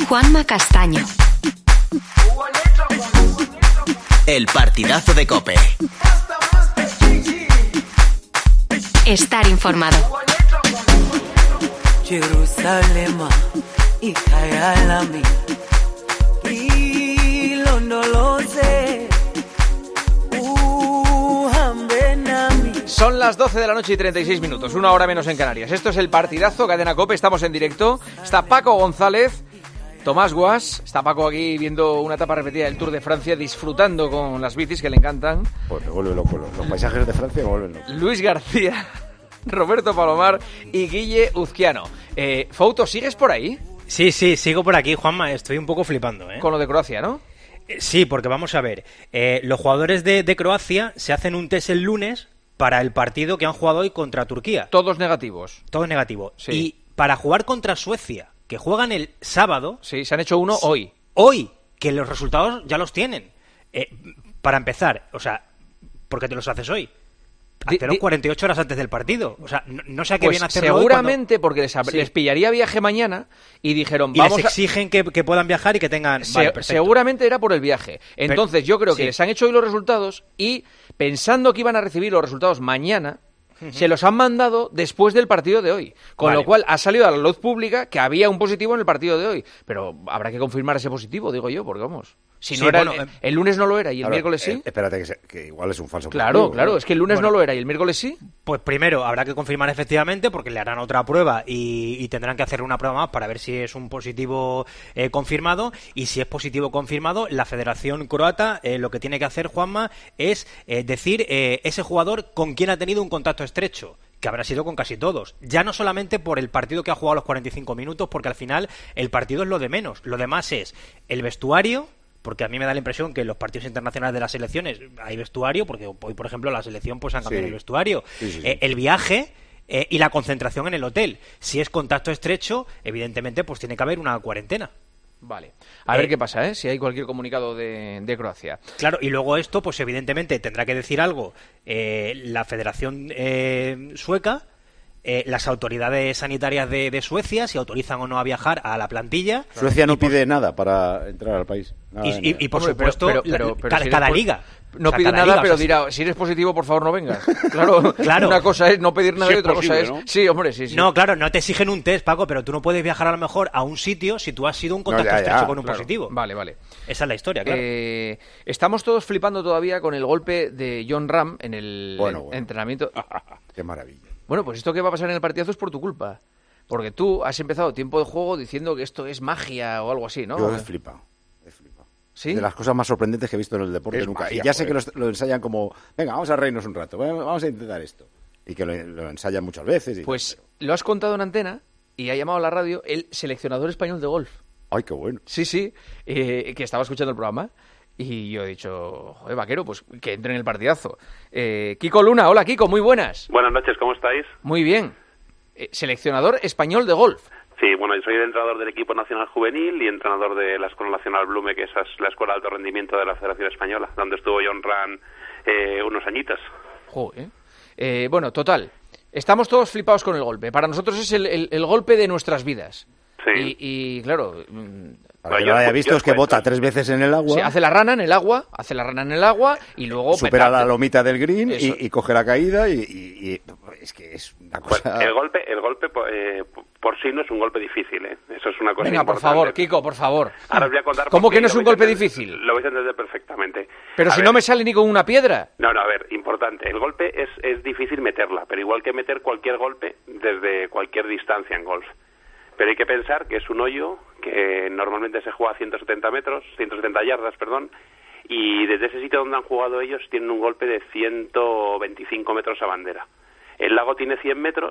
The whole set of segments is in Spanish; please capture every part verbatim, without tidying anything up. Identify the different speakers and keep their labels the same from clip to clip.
Speaker 1: Juanma Castaño.
Speaker 2: El partidazo de COPE.
Speaker 1: Estar informado.
Speaker 3: Jerusalem, Ikayalami, Ilondoloze, Uhambenami.
Speaker 4: Son las doce de la noche y treinta y seis minutos, una hora menos en Canarias. Esto es el partidazo, Cadena COPE, estamos en directo. Está Paco González, Tomás Guas, está Paco aquí viendo una etapa repetida del Tour de Francia, disfrutando con las bicis que le encantan.
Speaker 5: Pues me vuelve loco, los, los paisajes de Francia me vuelven loco.
Speaker 4: Luis García, Roberto Palomar y Guille Uzquiano. Eh, Fouto, ¿sigues por ahí?
Speaker 6: Sí, sí, sigo por aquí, Juanma, estoy un poco flipando, ¿eh?
Speaker 4: Con lo de Croacia, ¿no?
Speaker 6: Eh, sí, porque vamos a ver, eh, los jugadores de, de Croacia se hacen un test el lunes para el partido que han jugado hoy contra Turquía.
Speaker 4: Todos negativos.
Speaker 6: Todos negativos.
Speaker 4: Sí.
Speaker 6: Y para jugar contra Suecia, que juegan el sábado...
Speaker 4: Sí, se han hecho uno hoy.
Speaker 6: Hoy, que los resultados ya los tienen. Eh, para empezar, o sea, ¿por qué te los haces hoy? Hacerlo di, di, cuarenta y ocho horas antes del partido. O sea, no, no sé a qué
Speaker 4: pues
Speaker 6: viene hacerlo
Speaker 4: seguramente
Speaker 6: hoy cuando...
Speaker 4: porque les, sí. les pillaría viaje mañana y dijeron...
Speaker 6: Y
Speaker 4: vamos
Speaker 6: les exigen a... que, que puedan viajar y que tengan...
Speaker 4: Se,
Speaker 6: vale,
Speaker 4: seguramente era por el viaje. Entonces
Speaker 6: Pero,
Speaker 4: yo creo que
Speaker 6: sí.
Speaker 4: les han hecho hoy los resultados y pensando que iban a recibir los resultados mañana... Uh-huh. Se los han mandado después del partido de hoy, con
Speaker 6: vale.
Speaker 4: lo cual ha salido a la luz pública que había un positivo en el partido de hoy, pero habrá que confirmar ese positivo, digo yo, porque vamos, si
Speaker 6: sí,
Speaker 4: no era
Speaker 6: bueno,
Speaker 4: el, el lunes no lo era y el
Speaker 5: ahora,
Speaker 4: miércoles sí.
Speaker 5: Eh, espérate, que, se, que igual es un falso
Speaker 4: Claro,
Speaker 5: positivo,
Speaker 4: claro,
Speaker 5: ¿no?
Speaker 4: es que el lunes
Speaker 6: bueno,
Speaker 4: no lo era y el miércoles sí.
Speaker 6: Pues primero habrá que confirmar efectivamente porque le harán otra prueba y, y tendrán que hacer una prueba más para ver si es un positivo eh, confirmado, y si es positivo confirmado, la Federación Croata eh, lo que tiene que hacer, Juanma, es eh, decir eh, ese jugador con quien ha tenido un contacto estrecho, que habrá sido con casi todos, ya no solamente por el partido que ha jugado a los cuarenta y cinco minutos, porque al final el partido es lo de menos, lo demás es el vestuario, porque a mí me da la impresión que en los partidos internacionales de las selecciones hay vestuario, porque hoy, por ejemplo, la selección pues han cambiado
Speaker 5: sí.
Speaker 6: el vestuario,
Speaker 5: sí, sí, sí.
Speaker 6: Eh, el viaje eh, y la concentración en el hotel. Si es contacto estrecho, evidentemente pues tiene que haber una cuarentena.
Speaker 4: Vale, a
Speaker 6: eh,
Speaker 4: ver qué pasa, ¿eh? Si hay cualquier comunicado de, de Croacia.
Speaker 6: Claro, y luego esto, pues evidentemente tendrá que decir algo eh, la Federación eh, Sueca, eh, las autoridades sanitarias de, de Suecia, si autorizan o no a viajar a la plantilla.
Speaker 5: Suecia no
Speaker 6: y por,
Speaker 5: pide nada para entrar al país. Nada
Speaker 6: y, y, y por
Speaker 4: Hombre,
Speaker 6: supuesto,
Speaker 4: pero, pero, pero, pero
Speaker 6: cada,
Speaker 4: si
Speaker 6: cada
Speaker 4: por...
Speaker 6: liga.
Speaker 4: No
Speaker 6: o sea,
Speaker 4: pide nada,
Speaker 6: liga,
Speaker 4: pero
Speaker 6: o sea,
Speaker 4: dirá, si eres positivo, por favor, no vengas. Claro,
Speaker 6: claro.
Speaker 4: Una cosa es no pedir nada
Speaker 5: Sí,
Speaker 4: y otra
Speaker 5: es posible,
Speaker 4: cosa es...
Speaker 5: ¿no?
Speaker 4: Sí, hombre, sí, sí.
Speaker 6: No, claro, no te exigen un test, Paco, pero tú no puedes viajar a lo mejor a un sitio si tú has sido un contacto
Speaker 5: No, ya, ya,
Speaker 6: estrecho con un
Speaker 4: claro.
Speaker 6: positivo.
Speaker 4: Vale, vale.
Speaker 6: Esa es la historia, claro.
Speaker 4: Eh, estamos todos flipando todavía con el golpe de John Ram en el
Speaker 5: Bueno,
Speaker 4: en-
Speaker 5: bueno.
Speaker 4: entrenamiento.
Speaker 5: Qué maravilla.
Speaker 4: Bueno, pues esto que va a pasar en el partidazo es por tu culpa. Porque tú has empezado tiempo de juego diciendo que esto es magia o algo así, ¿no?
Speaker 5: Yo he flipado, he flipado.
Speaker 4: ¿Sí?
Speaker 5: De las cosas más sorprendentes que he visto en el deporte
Speaker 7: Es
Speaker 5: nunca.
Speaker 7: magia,
Speaker 5: y ya sé
Speaker 7: joder.
Speaker 5: que lo, lo ensayan como, venga, vamos a reírnos un rato, vamos a intentar esto. Y que lo, lo ensayan muchas veces. Y
Speaker 4: Pues
Speaker 5: tal,
Speaker 4: lo has contado en antena y ha llamado a la radio el seleccionador español de golf.
Speaker 5: pero- Ay, qué bueno.
Speaker 4: Sí, sí, eh, que estaba escuchando el programa y yo he dicho, joder, vaquero, pues que entre en el partidazo. Eh, Kiko Luna, hola Kiko, muy buenas.
Speaker 8: Buenas noches, ¿cómo estáis?
Speaker 4: Muy bien. Eh, seleccionador español de golf.
Speaker 8: Sí, bueno, yo soy el entrenador del equipo nacional juvenil y entrenador de la Escuela Nacional Blume, que esa es la escuela de alto rendimiento de la Federación Española, donde estuvo John Ram eh, unos añitos.
Speaker 4: Joder. Eh, bueno, total. Estamos todos flipados con el golpe. Para nosotros es el, el, el golpe de nuestras vidas.
Speaker 8: Sí.
Speaker 4: Y, y claro, mm,
Speaker 5: Para
Speaker 8: Bueno,
Speaker 5: que
Speaker 8: yo
Speaker 5: no lo haya
Speaker 8: os-
Speaker 5: visto
Speaker 8: yo
Speaker 5: es que
Speaker 8: os
Speaker 5: bota
Speaker 8: cuento.
Speaker 5: tres veces en el agua,
Speaker 4: se hace la rana en el agua, hace la rana en el agua y luego...
Speaker 5: supera
Speaker 4: petarde.
Speaker 5: la lomita del green
Speaker 4: Eso.
Speaker 5: y, y coge la caída y, y- y- es que es una
Speaker 8: Pues
Speaker 5: cosa...
Speaker 8: el golpe, el golpe eh, por sí no es un golpe difícil, ¿eh? Eso es una cosa
Speaker 4: Venga, por
Speaker 8: importante.
Speaker 4: favor, Kiko, por favor.
Speaker 8: Ahora os voy a contar
Speaker 4: ¿Cómo
Speaker 8: por qué,
Speaker 4: que no es
Speaker 8: lo
Speaker 4: un
Speaker 8: vais a
Speaker 4: golpe
Speaker 8: entender-
Speaker 4: difícil?
Speaker 8: Lo vais a entender perfectamente.
Speaker 4: Pero
Speaker 8: A
Speaker 4: si
Speaker 8: ver,
Speaker 4: no me sale ni con una piedra.
Speaker 8: No, no, a ver, importante. El golpe es, es difícil meterla, pero igual que meter cualquier golpe desde cualquier distancia en golf. Pero hay que pensar que es un hoyo que normalmente se juega a ciento setenta metros, ciento setenta yardas, perdón, y desde ese sitio donde han jugado ellos tienen un golpe de ciento veinticinco metros a bandera. El lago tiene cien metros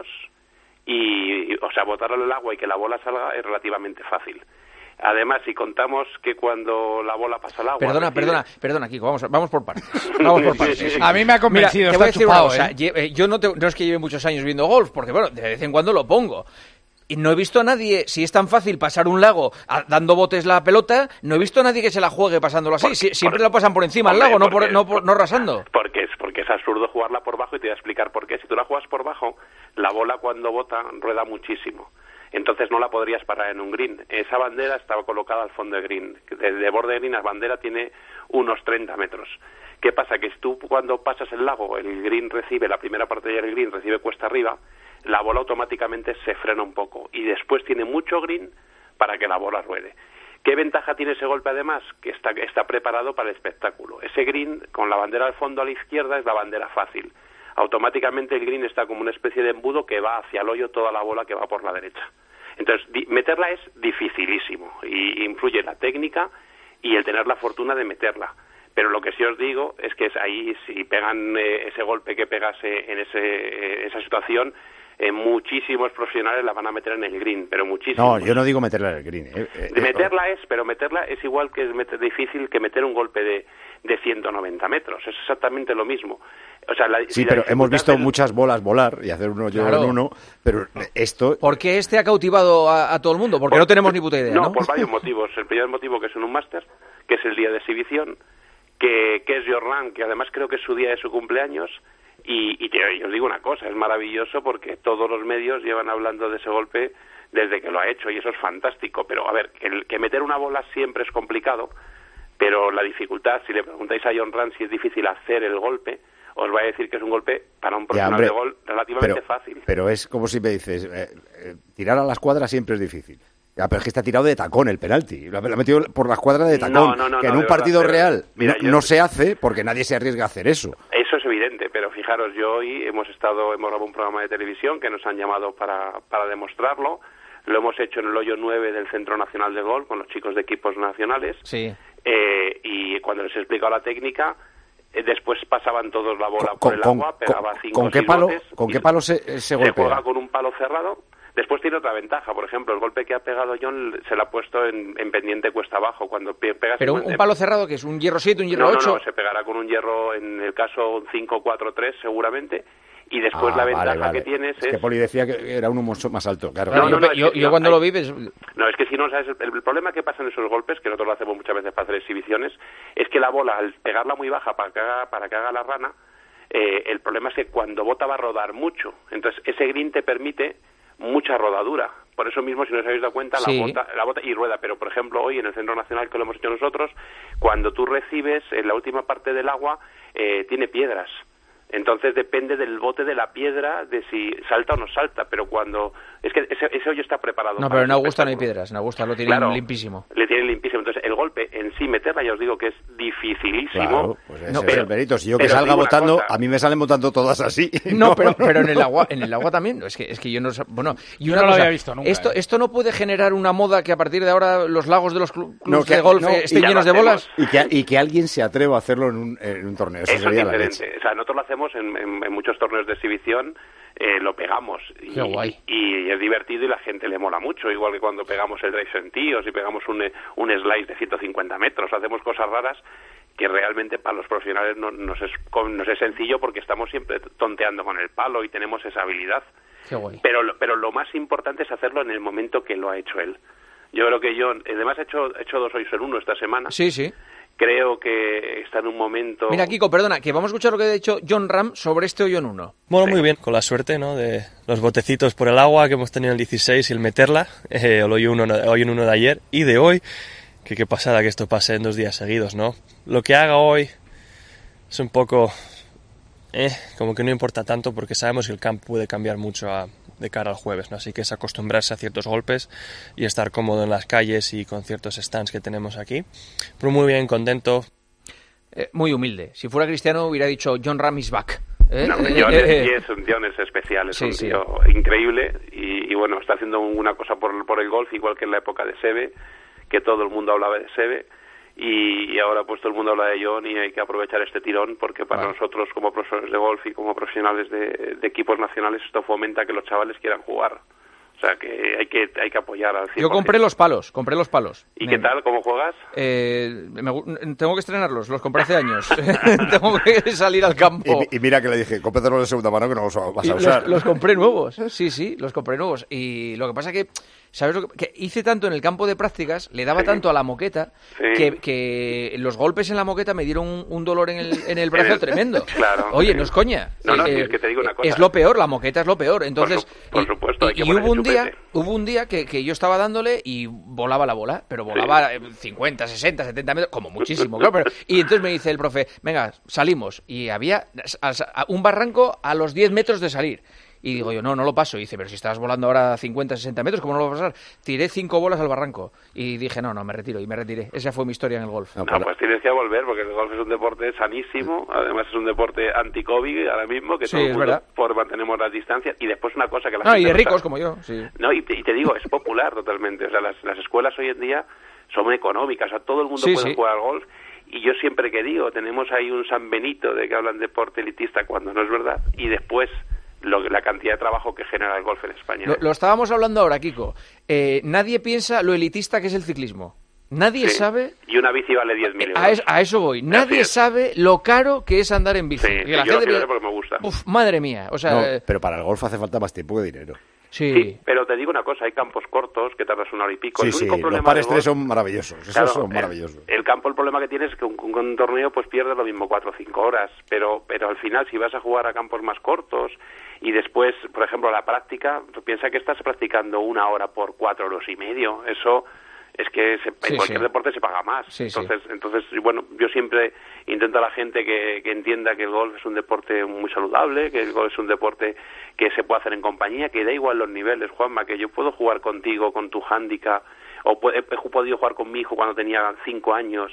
Speaker 8: y, o sea, botarlo al agua y que la bola salga es relativamente fácil. Además, si contamos que cuando la bola pasa al agua...
Speaker 4: Perdona,
Speaker 8: recibe-
Speaker 4: perdona, perdona, Kiko, vamos, vamos por partes. Vamos por
Speaker 8: Sí,
Speaker 4: partes.
Speaker 8: sí, sí.
Speaker 7: A mí me ha convencido,
Speaker 4: Mira, te voy a
Speaker 7: está
Speaker 4: decir una
Speaker 7: chupado,
Speaker 4: cosa.
Speaker 7: ¿eh?
Speaker 4: lle- eh, Yo no, te- no es que lleve muchos años viendo golf, porque bueno, de vez en cuando lo pongo. Y no he visto a nadie, si es tan fácil pasar un lago a- dando botes la pelota, no he visto a nadie que se la juegue pasándolo así.
Speaker 8: Por-
Speaker 4: Si- siempre
Speaker 8: por-
Speaker 4: lo pasan por encima
Speaker 8: Hombre,
Speaker 4: al lago, no, por,
Speaker 8: porque-
Speaker 4: no, por- no rasando.
Speaker 8: Porque es, porque es absurdo jugarla por bajo y te voy a explicar por qué. Si tú la juegas por bajo, la bola cuando bota rueda muchísimo. entonces no la podrías parar en un green. Esa bandera estaba colocada al fondo de green. De, de borde de green la bandera tiene unos treinta metros. ¿Qué pasa? Que tú cuando pasas el lago, el green recibe, la primera parte del green recibe cuesta arriba, la bola automáticamente se frena un poco y después tiene mucho green para que la bola ruede. ¿Qué ventaja tiene ese golpe además? Que está, está preparado para el espectáculo. Ese green con la bandera al fondo a la izquierda es la bandera fácil. Automáticamente el green está como una especie de embudo que va hacia el hoyo toda la bola que va por la derecha. Entonces, di- meterla es dificilísimo y influye la técnica y el tener la fortuna de meterla. Pero lo que sí os digo es que es ahí, si pegan eh, ese golpe que pegase en ese, eh, esa situación, eh, muchísimos profesionales la van a meter en el green, pero muchísimos.
Speaker 5: No, yo no digo meterla en el green. Eh, eh,
Speaker 8: De meterla es, pero meterla es igual que es meter, difícil que meter un golpe de, de ciento noventa metros. Es exactamente lo mismo. O sea, la,
Speaker 5: Sí,
Speaker 8: si la
Speaker 5: pero hemos
Speaker 8: dificultad
Speaker 5: visto
Speaker 8: del-
Speaker 5: muchas bolas volar y hacer uno yo
Speaker 4: Claro.
Speaker 5: en uno, pero esto...
Speaker 4: ¿Por qué este ha cautivado a, a todo el mundo? Porque
Speaker 8: Por-
Speaker 4: no tenemos ni puta idea, ¿no?
Speaker 8: No, por varios motivos. El primer motivo que es en un máster, que es el día de exhibición, que, que es Jordan, que además creo que es su día de su cumpleaños, y, y, te, y os digo una cosa, es maravilloso porque todos los medios llevan hablando de ese golpe desde que lo ha hecho, y eso es fantástico. Pero, a ver, que, el, que meter una bola siempre es complicado, pero la dificultad, si le preguntáis a John Ram si es difícil hacer el golpe, os va a decir que es un golpe para un
Speaker 5: Ya,
Speaker 8: profesional
Speaker 5: hombre,
Speaker 8: de gol relativamente
Speaker 5: pero,
Speaker 8: fácil.
Speaker 5: Pero es como si me dices, eh, eh, tirar a la escuadra siempre es difícil. Ya, pero es que está tirado de tacón el penalti. Lo ha lo ha metido por la escuadra de tacón.
Speaker 8: No, no, no,
Speaker 5: que en
Speaker 8: no,
Speaker 5: un
Speaker 8: de
Speaker 5: partido
Speaker 8: verdad, pero-
Speaker 5: real
Speaker 8: mira,
Speaker 5: no,
Speaker 8: yo-
Speaker 5: no se hace porque nadie se arriesga a hacer eso.
Speaker 8: Eso es evidente, pero fijaros, yo hoy hemos estado, hemos grabado un programa de televisión que nos han llamado para, para demostrarlo. Lo hemos hecho en el hoyo nueve del Centro Nacional de Golf con los chicos de equipos nacionales.
Speaker 4: Sí.
Speaker 8: Eh, y cuando les he explicado la técnica, eh, después pasaban todos la bola
Speaker 5: Con-
Speaker 8: por el
Speaker 5: con-
Speaker 8: agua,
Speaker 5: con-
Speaker 8: pegaba
Speaker 5: con-
Speaker 8: cinco
Speaker 5: ¿con qué palo-
Speaker 8: silbotes
Speaker 5: con
Speaker 8: y
Speaker 5: qué palo se- se
Speaker 8: se
Speaker 5: golpea?
Speaker 8: juega con un palo cerrado. Después tiene otra ventaja, por ejemplo, el golpe que ha pegado John se lo ha puesto en, en pendiente cuesta abajo. Cuando pe- pegas
Speaker 4: Pero un,
Speaker 8: en-
Speaker 4: un palo cerrado, que es un hierro siete, un hierro
Speaker 8: no,
Speaker 4: ocho.
Speaker 8: no, no, se pegará con un hierro, en el caso un cinco cuatro tres seguramente, y después
Speaker 5: Ah,
Speaker 8: la
Speaker 5: vale,
Speaker 8: ventaja
Speaker 5: vale.
Speaker 8: que tienes
Speaker 5: Es
Speaker 8: es...
Speaker 5: que Poli decía que era uno mucho más alto, claro.
Speaker 4: Claro,
Speaker 8: No,
Speaker 4: yo,
Speaker 8: no, no,
Speaker 4: yo-
Speaker 8: es que
Speaker 4: yo
Speaker 8: no,
Speaker 4: cuando
Speaker 8: hay-
Speaker 4: lo vi, ves-
Speaker 8: No, es que si no sabes, el, el problema que pasa en esos golpes, que nosotros lo hacemos muchas veces para hacer exhibiciones, es que la bola, al pegarla muy baja para que haga, para que haga la rana, eh, el problema es que cuando bota va a rodar mucho. Entonces, ese green te permite mucha rodadura. Por eso mismo, si no os habéis dado cuenta,
Speaker 4: Sí.
Speaker 8: la, bota, la bota y rueda. Pero, por ejemplo, hoy en el Centro Nacional, que lo hemos hecho nosotros, cuando tú recibes, en la última parte del agua, eh, tiene piedras. Entonces depende del bote de la piedra de si salta o no salta, pero cuando... Es que ese, ese hoyo está preparado.
Speaker 4: No,
Speaker 8: para
Speaker 4: pero en
Speaker 8: ese
Speaker 4: Augusta no hay
Speaker 8: espectáculo.
Speaker 4: piedras. En Augusta lo tienen
Speaker 8: Claro,
Speaker 4: limpísimo.
Speaker 8: Le tienen limpísimo. Entonces el golpe en sí, meterla, ya os digo que es dificilísimo.
Speaker 5: Claro, pues ese
Speaker 4: No,
Speaker 5: es
Speaker 4: pero-
Speaker 5: el mérito. Si yo que
Speaker 8: pero os
Speaker 5: salga
Speaker 8: digo una
Speaker 5: votando,
Speaker 8: cosa.
Speaker 5: a mí me salen votando todas así.
Speaker 4: No, pero, pero en el agua, en el agua también. Es que, es que yo no sab- bueno, y
Speaker 7: Yo
Speaker 4: una
Speaker 7: no lo
Speaker 4: cosa,
Speaker 7: había visto nunca,
Speaker 4: Esto,
Speaker 7: ¿eh?
Speaker 4: esto no puede generar una moda que a partir de ahora los lagos de los clu- clubes
Speaker 5: No, que-
Speaker 4: de golf
Speaker 5: no,
Speaker 4: eh,
Speaker 5: y
Speaker 4: estén
Speaker 8: ya
Speaker 4: llenos
Speaker 8: lo
Speaker 4: de bolas.
Speaker 8: hacemos.
Speaker 5: Y que, y que alguien se atreva a hacerlo en un, en un torneo. Eso,
Speaker 8: Eso es
Speaker 5: sería la
Speaker 8: diferente.
Speaker 5: leche.
Speaker 8: O sea, nosotros lo hacemos en, en- en muchos torneos de exhibición, eh, lo pegamos. Y,
Speaker 4: Qué guay.
Speaker 8: y es divertido y la gente le mola mucho. Igual que cuando pegamos el drive en tíos y pegamos un, eh, un slice de ciento cincuenta metros. Hacemos cosas raras que realmente para los profesionales no, nos, es, con- nos es sencillo porque estamos siempre tonteando con el palo y tenemos esa habilidad.
Speaker 4: Qué guay.
Speaker 8: Pero, lo- pero lo más importante es hacerlo en el momento que lo ha hecho él. Yo creo que John, además ha hecho, ha hecho dos hoyos en uno esta semana.
Speaker 4: Sí, sí.
Speaker 8: Creo que está en un momento...
Speaker 4: Mira, Kiko, perdona, que vamos a escuchar lo que ha dicho John Ram sobre este hoyo en uno.
Speaker 9: Bueno, muy bien, con la suerte, ¿no? De los botecitos por el agua que hemos tenido en el dieciséis y el meterla, eh, el hoyo, uno, hoyo en uno de ayer y de hoy, que qué pasada que esto pase en dos días seguidos, ¿no? Lo que haga hoy es un poco, eh, como que no importa tanto porque sabemos que el campo puede cambiar mucho a, de cara al jueves, ¿no? Así que es acostumbrarse a ciertos golpes y estar cómodo en las calles y con ciertos stands que tenemos aquí. Pero muy bien, contento.
Speaker 4: Eh, muy humilde. Si fuera cristiano hubiera dicho John Ram is back. ¿Eh?
Speaker 8: No,
Speaker 4: Eh,
Speaker 8: John,
Speaker 4: eh,
Speaker 8: es,
Speaker 4: eh.
Speaker 8: y es un John es especial, es
Speaker 4: Sí,
Speaker 8: un
Speaker 4: sí.
Speaker 8: tío increíble y, y bueno, está haciendo una cosa por, por el golf igual que en la época de Seve, que todo el mundo hablaba de Seve y, y ahora pues todo el mundo habla de John y hay que aprovechar este tirón porque para
Speaker 4: Vale.
Speaker 8: nosotros como profesores de golf y como profesionales de, de equipos nacionales esto fomenta que los chavales quieran jugar. O sea que hay que hay que apoyar al cien por ciento.
Speaker 4: Yo compré los palos, compré los palos.
Speaker 8: ¿Y qué
Speaker 4: Eh,
Speaker 8: tal? ¿Cómo juegas?
Speaker 4: Eh, me gu- tengo que estrenarlos, los compré hace años. Tengo que salir al campo.
Speaker 5: Y, y mira que le dije, cómpratelo de segunda mano que no los vas
Speaker 4: Y
Speaker 5: a
Speaker 4: los,
Speaker 5: usar.
Speaker 4: los compré nuevos, sí, sí, los compré nuevos. Y lo que pasa que ¿sabes lo que, que hice tanto en el campo de prácticas, le daba
Speaker 8: Sí.
Speaker 4: tanto a la moqueta,
Speaker 8: Sí.
Speaker 4: que, que los golpes en la moqueta me dieron un, un dolor en el, en el brazo tremendo.
Speaker 8: Claro.
Speaker 4: Oye, no es coña.
Speaker 8: No, no,
Speaker 4: Eh,
Speaker 8: si es que te digo una cosa.
Speaker 4: Es lo peor, la moqueta es lo peor. Entonces,
Speaker 8: Por su- por
Speaker 4: y-
Speaker 8: supuesto, hay
Speaker 4: y,
Speaker 8: que
Speaker 4: y
Speaker 8: poner
Speaker 4: hubo un
Speaker 8: el
Speaker 4: día,
Speaker 8: chupete.
Speaker 4: hubo un día que, que yo estaba dándole y volaba la bola, pero volaba eh, cincuenta, sesenta, setenta metros, como muchísimo, claro. Pero, y entonces me dice el profe, venga, salimos. Y había a- a- un barranco a los diez metros de salir. Y digo yo, no, no lo paso. Y dice, pero si estabas volando ahora a cincuenta, sesenta metros, ¿cómo no lo vas a pasar? Tiré cinco bolas al barranco. Y dije, no, no, me retiro. Y me retiré. Esa fue mi historia en el golf.
Speaker 5: No,
Speaker 8: No,
Speaker 5: para-
Speaker 8: pues tienes que volver porque el golf es un deporte sanísimo, además es un deporte anti-COVID ahora mismo, que
Speaker 4: Sí,
Speaker 8: todo el
Speaker 4: es
Speaker 8: mundo
Speaker 4: verdad.
Speaker 8: por mantenemos las distancias y después una cosa que la
Speaker 4: No,
Speaker 8: gente
Speaker 4: y de
Speaker 8: no
Speaker 4: ricos
Speaker 8: sabe.
Speaker 4: como yo, sí.
Speaker 8: No, y te, y te digo, es popular totalmente, o sea, las, las escuelas hoy en día son económicas, o sea, todo el mundo
Speaker 4: Sí,
Speaker 8: puede
Speaker 4: sí.
Speaker 8: jugar al golf y yo siempre que digo, tenemos ahí un San Benito de que hablan deporte elitista cuando no es verdad y después lo, la cantidad de trabajo que genera el golf en España.
Speaker 4: Lo, lo estábamos hablando ahora, Kiko. Eh, nadie piensa lo elitista que es el ciclismo. Nadie
Speaker 8: Sí.
Speaker 4: sabe...
Speaker 8: Y una bici vale diez mil euros.
Speaker 4: A, es- a eso voy. Nadie
Speaker 8: es.
Speaker 4: sabe lo caro que es andar en bici.
Speaker 8: Sí,
Speaker 4: Y
Speaker 8: sí,
Speaker 4: la
Speaker 8: yo lo
Speaker 4: gente
Speaker 8: quiero
Speaker 4: pi-
Speaker 8: hacer porque me gusta.
Speaker 4: Uf, madre mía. O sea,
Speaker 5: no,
Speaker 4: eh,
Speaker 5: pero para el golf hace falta más tiempo que dinero.
Speaker 4: sí.
Speaker 8: Sí, pero te digo una cosa, hay campos cortos que tardas una hora y pico.
Speaker 5: Sí,
Speaker 8: el
Speaker 5: sí,
Speaker 8: único
Speaker 5: los
Speaker 8: problema
Speaker 5: pares
Speaker 8: del
Speaker 5: tres
Speaker 8: golf-
Speaker 5: son maravillosos. Esos
Speaker 8: Claro,
Speaker 5: son
Speaker 8: el-
Speaker 5: maravillosos.
Speaker 8: El, campo, el problema que tienes es que un, un, un torneo pues pierde lo mismo cuatro o cinco horas, pero pero al final si vas a jugar a campos más cortos y después, por ejemplo, la práctica, tú piensas que estás practicando una hora por cuatro euros y medio, eso es que se,
Speaker 4: Sí,
Speaker 8: en cualquier
Speaker 4: sí.
Speaker 8: deporte se paga más.
Speaker 4: Sí, sí.
Speaker 8: entonces, entonces y bueno, yo siempre intento a la gente que, que entienda que el golf es un deporte muy saludable, que el golf es un deporte que se puede hacer en compañía, que da igual los niveles, Juanma, que yo puedo jugar contigo con tu handicap, o puede- he podido jugar con mi hijo cuando tenía cinco años,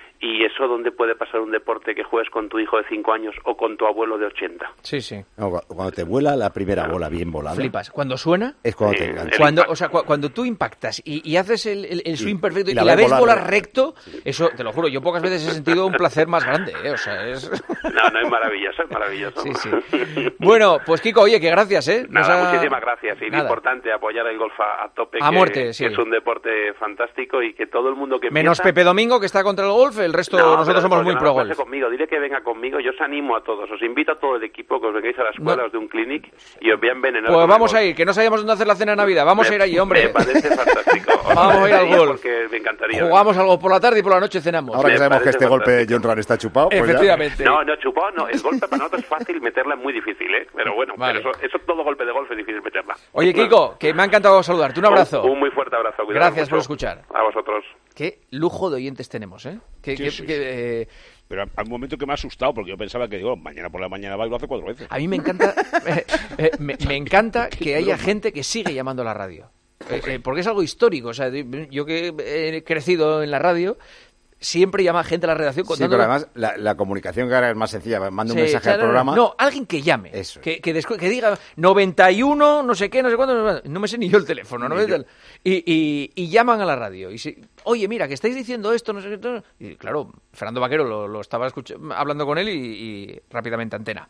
Speaker 8: y eso dónde puede pasar un deporte que juegues con tu hijo de cinco años o con tu abuelo de ochenta.
Speaker 4: Sí, sí.
Speaker 5: No, cu- cuando te vuela la primera bola bien volada,
Speaker 4: Flipas. Cuando suena...
Speaker 5: es cuando
Speaker 8: Sí,
Speaker 5: te engancha.
Speaker 8: el
Speaker 4: Cuando,
Speaker 8: impacto.
Speaker 4: o sea, cu- cuando tú impactas y, y haces el, el- el swing
Speaker 5: Y-
Speaker 4: perfecto
Speaker 5: y
Speaker 4: y
Speaker 5: la
Speaker 4: la,
Speaker 5: ves
Speaker 4: ves
Speaker 5: volar
Speaker 4: volar
Speaker 5: recto.
Speaker 4: recto, eso, te lo juro, yo pocas veces he sentido un placer más grande, ¿eh? O sea, es...
Speaker 8: No, no, es maravilloso, es maravilloso.
Speaker 4: Sí, sí. Bueno, pues Kiko, oye, que gracias, ¿eh? Nos
Speaker 8: Nada,
Speaker 4: ha-
Speaker 8: muchísimas gracias. Y lo
Speaker 4: Nada.
Speaker 8: importante, apoyar el golf a, a tope,
Speaker 4: A
Speaker 8: que,
Speaker 4: muerte, sí.
Speaker 8: que es un deporte fantástico y que todo el mundo que
Speaker 4: Menos
Speaker 8: empieza...
Speaker 4: Pepe Domingo, que está contra el golf, el resto,
Speaker 8: No,
Speaker 4: nosotros
Speaker 8: pero
Speaker 4: somos
Speaker 8: porque
Speaker 4: muy
Speaker 8: no
Speaker 4: pro
Speaker 8: lo pase
Speaker 4: golf.
Speaker 8: conmigo, dile que venga conmigo, yo os animo a todos, os invito a todo el equipo que os vengáis a la escuela,
Speaker 4: No.
Speaker 8: os de un clinic y os voy a envenenar.
Speaker 4: Pues
Speaker 8: con
Speaker 4: vamos
Speaker 8: el
Speaker 4: a
Speaker 8: golf.
Speaker 4: ir, que no sabíamos dónde hacer la cena de Navidad, vamos
Speaker 8: Me-
Speaker 4: a ir allí, hombre.
Speaker 8: Me parece fantástico. Os
Speaker 4: Vamos a ir al
Speaker 8: agradecería
Speaker 4: golf.
Speaker 8: Porque me encantaría.
Speaker 4: Jugamos algo por la tarde y por la noche cenamos.
Speaker 5: Ahora que
Speaker 8: Me
Speaker 5: sabemos que
Speaker 8: parece
Speaker 5: este golpe de
Speaker 8: fantástico.
Speaker 5: John Ram está chupado, pues ya-
Speaker 4: Efectivamente.
Speaker 8: No, no, chupado no. El golpe para nosotros es fácil, meterla es muy difícil, ¿eh? Pero bueno,
Speaker 4: Vale.
Speaker 8: pero eso, eso todo golpe de golf es difícil meterla.
Speaker 4: Oye, Kiko, que me ha encantado saludarte. Un abrazo.
Speaker 8: Un, un muy fuerte abrazo. cuidaos
Speaker 4: Gracias por
Speaker 8: mucho.
Speaker 4: escuchar.
Speaker 8: A vosotros.
Speaker 4: Qué lujo de oyentes tenemos, ¿eh? Que,
Speaker 7: Sí,
Speaker 4: que-
Speaker 7: sí,
Speaker 4: que,
Speaker 7: sí.
Speaker 4: eh,
Speaker 7: Pero hay un momento que me ha asustado porque yo pensaba que digo, mañana por la mañana va y lo hace cuatro veces.
Speaker 4: a mí me encanta, eh, eh, me, me encanta que haya gente que sigue llamando a la radio. Eh, eh, porque es algo histórico. O sea, yo que he crecido en la radio, siempre llama gente a la redacción
Speaker 5: Sí,
Speaker 4: contando...
Speaker 5: pero además la, la comunicación que ahora es más sencilla. Manda un
Speaker 4: Sí,
Speaker 5: mensaje al
Speaker 4: claro,
Speaker 5: programa.
Speaker 4: No, alguien que llame.
Speaker 5: Eso.
Speaker 4: Que, que, descu- que diga noventa y uno, no sé qué, no sé cuándo. No, sé cuándo. No me sé ni yo el teléfono. ¿no?
Speaker 5: Ni yo.
Speaker 4: Y, y, y llaman a la radio. Y si, oye, mira, que estáis diciendo esto, no sé qué. todo". Y claro, Fernando Vaquero lo, lo estaba escuch- hablando con él y, y rápidamente antena.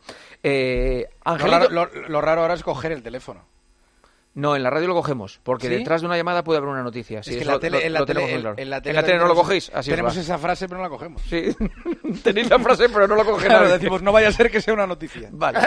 Speaker 4: Eh,
Speaker 10: Lo
Speaker 4: Angelito.
Speaker 10: raro, lo- lo raro ahora es coger el teléfono.
Speaker 4: No, en la radio lo cogemos, porque
Speaker 10: ¿Sí?
Speaker 4: detrás de una llamada puede haber una noticia. Sí,
Speaker 10: es que
Speaker 4: eso
Speaker 10: en la tele,
Speaker 4: lo-
Speaker 10: en la
Speaker 4: lo
Speaker 10: tele,
Speaker 4: tenemos muy
Speaker 10: en-
Speaker 4: claro.
Speaker 10: en la tele
Speaker 4: ¿En la tele no lo
Speaker 10: tenemos-
Speaker 4: cogéis? Así os
Speaker 10: tenemos
Speaker 4: va.
Speaker 10: esa frase, pero no la cogemos.
Speaker 4: Sí, tenéis la frase, pero no la coge
Speaker 10: Claro,
Speaker 4: nadie.
Speaker 10: decimos, no vaya a ser que sea una noticia.
Speaker 4: Vale.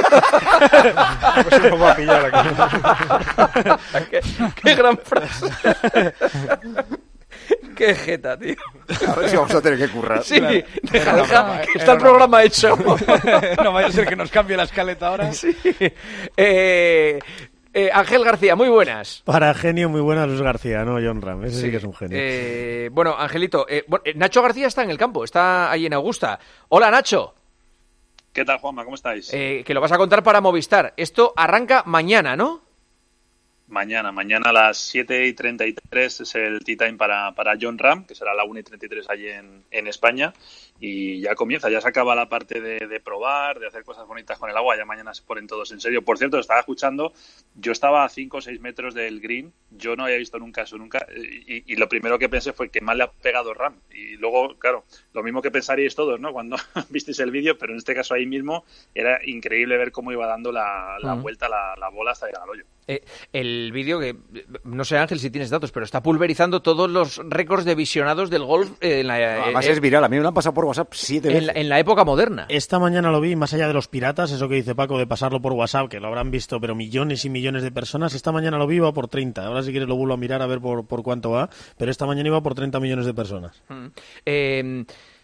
Speaker 6: Pues un poco a pillar aquí.
Speaker 4: qué, qué gran frase. Qué jeta, tío.
Speaker 5: A ver si vamos a tener que currar.
Speaker 4: Sí,
Speaker 10: Claro.
Speaker 4: deja,
Speaker 10: Era
Speaker 4: deja,
Speaker 10: broma,
Speaker 4: que
Speaker 10: era
Speaker 4: está el
Speaker 10: broma.
Speaker 4: programa hecho.
Speaker 10: No vaya a ser que nos cambie la escaleta ahora.
Speaker 4: Sí. Eh, eh, Ángel García, muy buenas.
Speaker 11: Para genio, muy buena Luis García, ¿no? John Ram, ese sí, que es un genio.
Speaker 4: Eh, bueno, Angelito, eh, bueno, eh, Nacho García está en el campo, está ahí en Augusta. Hola, Nacho.
Speaker 12: ¿Qué tal, Juanma? ¿Cómo estáis?
Speaker 4: Eh, que lo vas a contar para Movistar. Esto arranca mañana, ¿no?
Speaker 12: Mañana, mañana a las siete y treinta y tres es el tea time para, para John Ram, que será a la una y treinta y tres allí en, en España. Y ya comienza, ya se acaba la parte de, de probar, de hacer cosas bonitas con el agua. Ya mañana se ponen todos en serio. Por cierto, estaba escuchando, yo estaba a cinco o seis metros del green, yo no había visto nunca eso, nunca. Y, y lo primero que pensé fue que mal le ha pegado Ram. Y luego, claro, lo mismo que pensaríais todos, ¿no? Cuando visteis el vídeo, pero en este caso ahí mismo era increíble ver cómo iba dando la, la
Speaker 4: Uh-huh.
Speaker 12: vuelta la, la bola hasta llegar al hoyo.
Speaker 4: Eh, el vídeo que, no sé Ángel si tienes datos, pero está pulverizando todos los récords de visionados del golf. Eh, en la,
Speaker 5: Además
Speaker 4: eh,
Speaker 5: es viral, a mí me lo han pasado por WhatsApp siete veces.
Speaker 4: En la, en la época moderna.
Speaker 11: Esta mañana lo vi, más allá de los piratas, eso que dice Paco de pasarlo por WhatsApp, que lo habrán visto pero millones y millones de personas. Esta mañana lo vi, iba por treinta. Ahora si quieres lo vuelvo a mirar a ver por, por cuánto va, pero esta mañana iba por treinta millones de personas.
Speaker 4: Mm. Eh,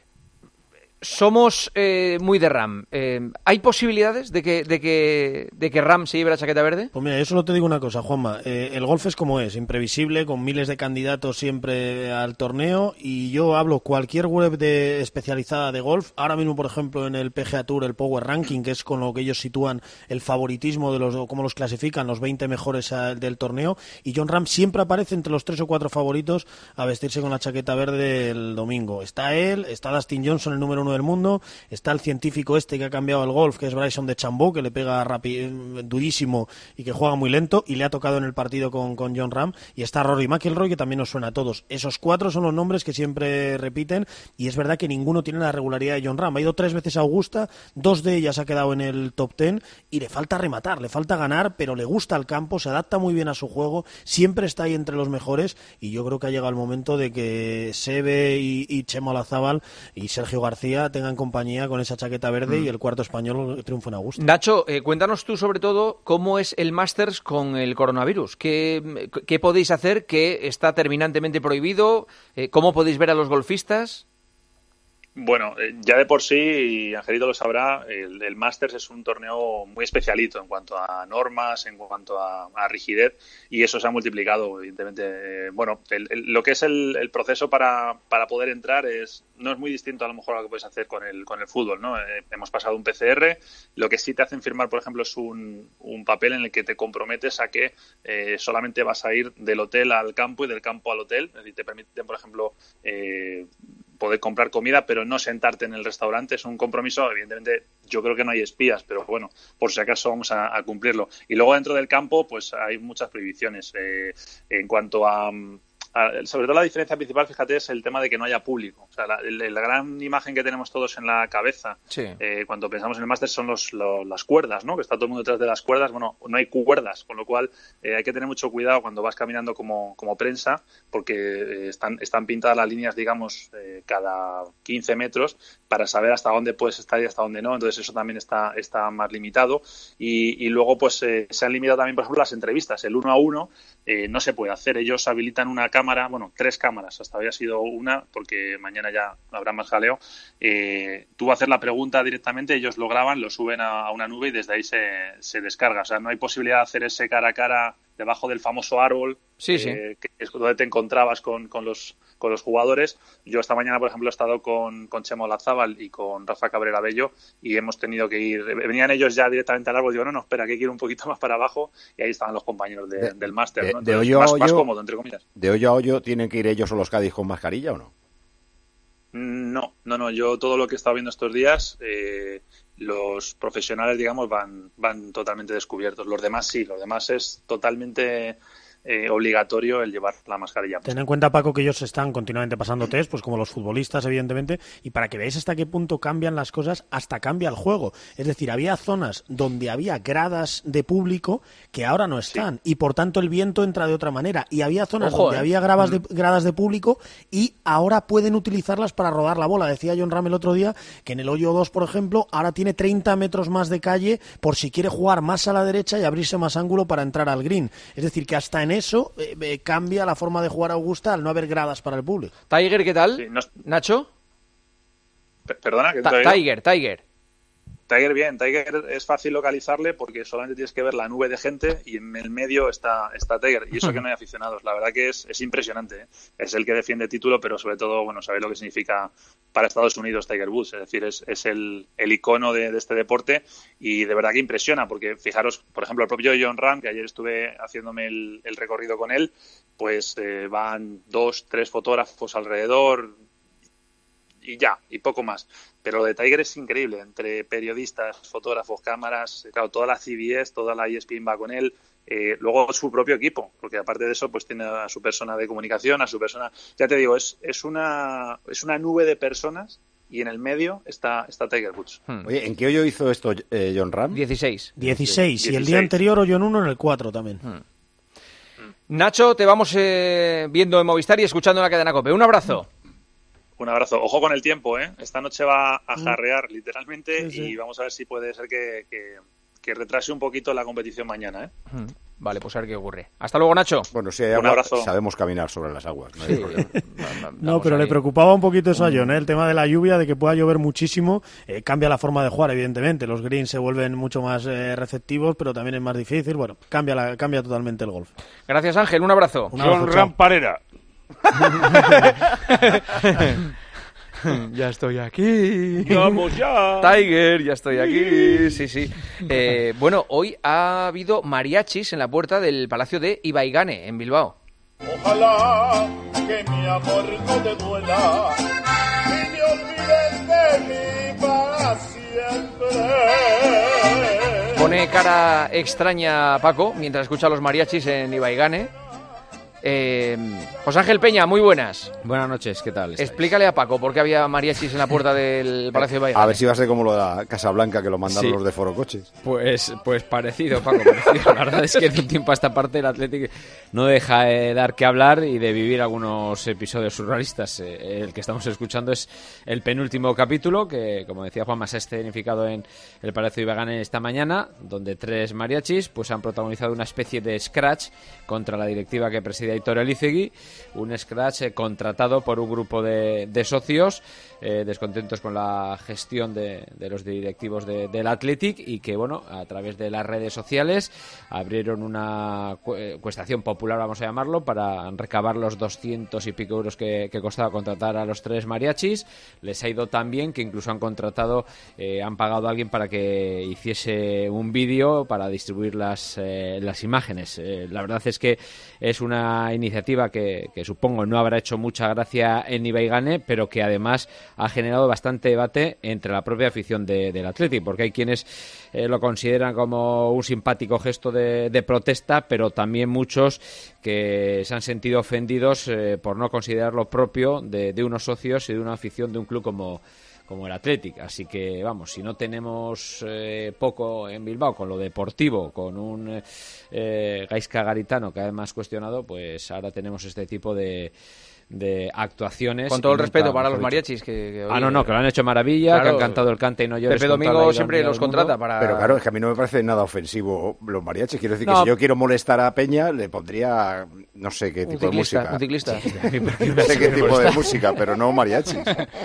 Speaker 4: Somos eh, muy de RAM. Eh, ¿Hay posibilidades de que, de, que, de que RAM se lleve la chaqueta verde?
Speaker 11: Pues mira, yo solo te digo una cosa, Juanma. Eh, el golf es como es, imprevisible, con miles de candidatos siempre al torneo. Y yo hablo cualquier web de, especializada de golf. Ahora mismo, por ejemplo, en el P G A Tour, el Power Ranking, que es con lo que ellos sitúan el favoritismo de los, cómo los clasifican, los veinte mejores a, del torneo. Y Jon Rahm siempre aparece entre los tres o cuatro favoritos a vestirse con la chaqueta verde el domingo. Está él, está Dustin Johnson, el número uno del mundo, está el científico este que ha cambiado el golf, que es Bryson DeChambeau, que le pega rapi- durísimo y que juega muy lento, y le ha tocado en el partido con, con Jon Rahm, y está Rory McIlroy, que también nos suena a todos. Esos cuatro son los nombres que siempre repiten, y es verdad que ninguno tiene la regularidad de Jon Rahm. Ha ido tres veces a Augusta, dos de ellas ha quedado en el top ten, y le falta rematar, le falta ganar, pero le gusta el campo, se adapta muy bien a su juego, siempre está ahí entre los mejores, y yo creo que ha llegado el momento de que Seve y, y Chema Olazábal y Sergio García tengan compañía con esa chaqueta verde mm. y el cuarto español triunfo en Augusta.
Speaker 4: Nacho, eh, cuéntanos tú sobre todo cómo es el Masters con el coronavirus. ¿Qué, qué podéis hacer que está terminantemente prohibido? Eh, ¿Cómo podéis ver a los golfistas?
Speaker 12: Bueno, eh, ya de por sí, y Angelito lo sabrá, el, el Masters es un torneo muy especialito en cuanto a normas, en cuanto a, a rigidez, y eso se ha multiplicado, evidentemente. Eh, bueno, el, el, lo que es el, el proceso para, para poder entrar es no es muy distinto a lo mejor a lo que puedes hacer con el con el fútbol, ¿no? Eh, hemos pasado un P C R, lo que sí te hacen firmar, por ejemplo, es un, un papel en el que te comprometes a que eh, solamente vas a ir del hotel al campo y del campo al hotel, es decir, te permiten, por ejemplo, eh, poder comprar comida, pero no sentarte en el restaurante. Es un compromiso, evidentemente yo creo que no hay espías, pero bueno, por si acaso vamos a, a cumplirlo. Y luego dentro del campo pues hay muchas prohibiciones. Eh, en cuanto a, a, sobre todo la diferencia principal, fíjate, es el tema de que no haya público. O sea, la, la, la gran imagen que tenemos todos en la cabeza
Speaker 4: sí.
Speaker 12: eh, cuando pensamos en el máster son los, los, las cuerdas, ¿no? Que está todo el mundo detrás de las cuerdas. Bueno, no hay cuerdas, con lo cual eh, hay que tener mucho cuidado cuando vas caminando como, como prensa, porque eh, están, están pintadas las líneas, digamos, eh, cada quince metros para saber hasta dónde puedes estar y hasta dónde no. Entonces eso también está, está más limitado. Y, y luego pues eh, se han limitado también, por ejemplo, las entrevistas. El uno a uno eh, no se puede hacer. Ellos habilitan una cámara, bueno, tres cámaras. Hasta había sido una, porque mañana ya habrá más jaleo. Eh, tú haces la pregunta directamente, ellos lo graban, lo suben a, a una nube y desde ahí se, se descarga. O sea, no hay posibilidad de hacer ese cara a cara debajo del famoso árbol,
Speaker 4: sí, sí.
Speaker 12: Eh, que es donde te encontrabas con, con los con los jugadores. Yo esta mañana, por ejemplo, he estado con, con Chema Olazábal y con Rafa Cabrera Bello y hemos tenido que ir, venían ellos ya directamente al árbol, digo, no, no, espera, que quiero un poquito más para abajo, y ahí estaban los compañeros de, de, del máster, ¿no?
Speaker 5: De, de hoyo
Speaker 12: más,
Speaker 5: a hoyo,
Speaker 12: más cómodo, entre comillas.
Speaker 5: ¿De hoyo a hoyo tienen que ir ellos o los Cádiz con mascarilla o no?
Speaker 12: No, no, no, yo todo lo que he estado viendo estos días, eh, los profesionales, digamos, van, van totalmente descubiertos. Los demás sí, los demás es totalmente eh, obligatorio el llevar la mascarilla.
Speaker 11: Ten en cuenta, Paco, que ellos están continuamente pasando test, pues como los futbolistas, evidentemente, y para que veáis hasta qué punto cambian las cosas, hasta cambia el juego. Es decir, había zonas donde había gradas de público que ahora no están, sí. y por tanto el viento entra de otra manera, y había zonas Ojo, donde eh. había gradas de, gradas de público y ahora pueden utilizarlas para rodar la bola. Decía Jon Rahm el otro día que en el hoyo dos, por ejemplo, ahora tiene treinta metros más de calle por si quiere jugar más a la derecha y abrirse más ángulo para entrar al green. Es decir, que hasta en eso eh, eh, cambia la forma de jugar a Augusta al no haber gradas para el público.
Speaker 4: Tiger, ¿qué tal?
Speaker 12: Sí, no...
Speaker 4: Nacho.
Speaker 12: P- Perdona, que
Speaker 4: Ta- Tiger, Tiger.
Speaker 12: Tiger bien, Tiger es fácil localizarle porque solamente tienes que ver la nube de gente y en el medio está, está Tiger, y eso que no hay aficionados. La verdad que es, es impresionante, ¿eh? Es el que defiende título, pero sobre todo, bueno, sabéis lo que significa para Estados Unidos Tiger Woods, es decir, es, es el, el icono de, de este deporte, y de verdad que impresiona, porque fijaros, por ejemplo, el propio Jon Rahm, que ayer estuve haciéndome el, el recorrido con él, pues eh, van dos, tres fotógrafos alrededor, y ya, y poco más. Pero lo de Tiger es increíble, entre periodistas, fotógrafos, cámaras, claro, toda la C B S, toda la E S P N va con él, eh, luego su propio equipo, porque aparte de eso, pues tiene a su persona de comunicación, a su persona, ya te digo, es, es una, es una nube de personas y en el medio está, está Tiger Woods.
Speaker 5: Hmm. Oye, ¿en qué hoyo hizo esto eh, Jon Rahm?
Speaker 4: dieciséis.
Speaker 11: dieciséis. Y el día anterior hoyo en uno en el cuatro también.
Speaker 4: Hmm. Nacho, te vamos eh, viendo en Movistar y escuchando en la cadena COPE. Un abrazo.
Speaker 12: Un abrazo. Ojo con el tiempo, ¿eh? Esta noche va a jarrear, literalmente,
Speaker 4: sí, sí.
Speaker 12: y vamos a ver si puede ser que, que, que retrase un poquito la competición mañana, ¿eh?
Speaker 4: Hmm. Vale, pues a ver qué ocurre. Hasta luego, Nacho.
Speaker 5: Bueno, si hay agua,
Speaker 12: un abrazo.
Speaker 5: Sabemos caminar sobre las aguas. No, hay problema.
Speaker 11: No, pero ahí. Le preocupaba un poquito eso a Jon, ¿eh? El tema de la lluvia, de que pueda llover muchísimo, eh, cambia la forma de jugar, evidentemente. Los greens se vuelven mucho más eh, receptivos, pero también es más difícil. Bueno, cambia, la, cambia totalmente el golf.
Speaker 4: Gracias, Ángel. Un abrazo.
Speaker 7: Jon Rahm Parera.
Speaker 4: Ya estoy aquí.
Speaker 7: Vamos ya.
Speaker 4: Tiger, ya estoy aquí. Sí, sí. Eh, bueno, hoy ha habido mariachis en la puerta del Palacio de Ibaigane, en Bilbao.
Speaker 13: Ojalá que mi amor no te duela y me olvides de mí para siempre.
Speaker 4: Pone cara extraña Paco mientras escucha a los mariachis en Ibaigane. Eh, José Ángel Peña, muy buenas.
Speaker 14: Buenas noches, ¿qué tal estáis?
Speaker 4: Explícale a Paco por qué había mariachis en la puerta del Palacio de Ibaigane.
Speaker 5: A ver si va a ser como lo de la Casa Blanca, que lo mandaron
Speaker 14: Sí.
Speaker 5: los de Foro Coches.
Speaker 14: Pues, pues parecido, Paco, parecido. La verdad es que de un tiempo a esta parte el Athletic no deja de dar que hablar y de vivir algunos episodios surrealistas. Eh, El que estamos escuchando es el penúltimo capítulo, que, como decía Juanma, se ha escenificado en el Palacio de Ibaigane esta mañana, donde tres mariachis pues han protagonizado una especie de scratch contra la directiva que preside Aitor Elizegui, un scratch eh, contratado por un grupo de, de socios eh, descontentos con la gestión de, de los directivos de, del Athletic, y que, bueno, a través de las redes sociales abrieron una cu- cuestación popular, vamos a llamarlo, para recabar los doscientos y pico euros que, que costaba contratar a los tres mariachis. Les ha ido tan bien que incluso han contratado, eh, han pagado a alguien para que hiciese un vídeo para distribuir las, eh, las imágenes. Eh, la verdad es que es una iniciativa que, que supongo no habrá hecho mucha gracia en Ibaigane, pero que además ha generado bastante debate entre la propia afición de, del Athletic, porque hay quienes eh, lo consideran como un simpático gesto de, de protesta, pero también muchos que se han sentido ofendidos eh, por no considerarlo propio de, de unos socios y de una afición de un club como como el Athletic. Así que, vamos, si no tenemos eh, poco en Bilbao con lo deportivo, con un eh, Gaizka Garitano que además cuestionado, pues ahora tenemos este tipo de de actuaciones.
Speaker 4: Con todo el
Speaker 14: nunca,
Speaker 4: respeto para
Speaker 14: mejor
Speaker 4: los
Speaker 14: dicho.
Speaker 4: mariachis. Que, que,
Speaker 14: ah, no, no, que lo han hecho maravilla,
Speaker 4: claro,
Speaker 14: que han cantado el cante y no llores.
Speaker 4: Pepe
Speaker 14: con toda
Speaker 4: Domingo
Speaker 14: la
Speaker 4: siempre
Speaker 14: ironía
Speaker 4: los
Speaker 14: del mundo.
Speaker 4: contrata para...
Speaker 5: Pero claro, es que a mí no me parece nada ofensivo los mariachis. Quiero decir
Speaker 4: No.
Speaker 5: que si yo quiero molestar a Peña, le pondría, no sé qué
Speaker 4: Un
Speaker 5: tipo
Speaker 4: ciclista,
Speaker 5: de música.
Speaker 4: un ciclista.
Speaker 5: No sé qué tipo de música, pero no mariachis.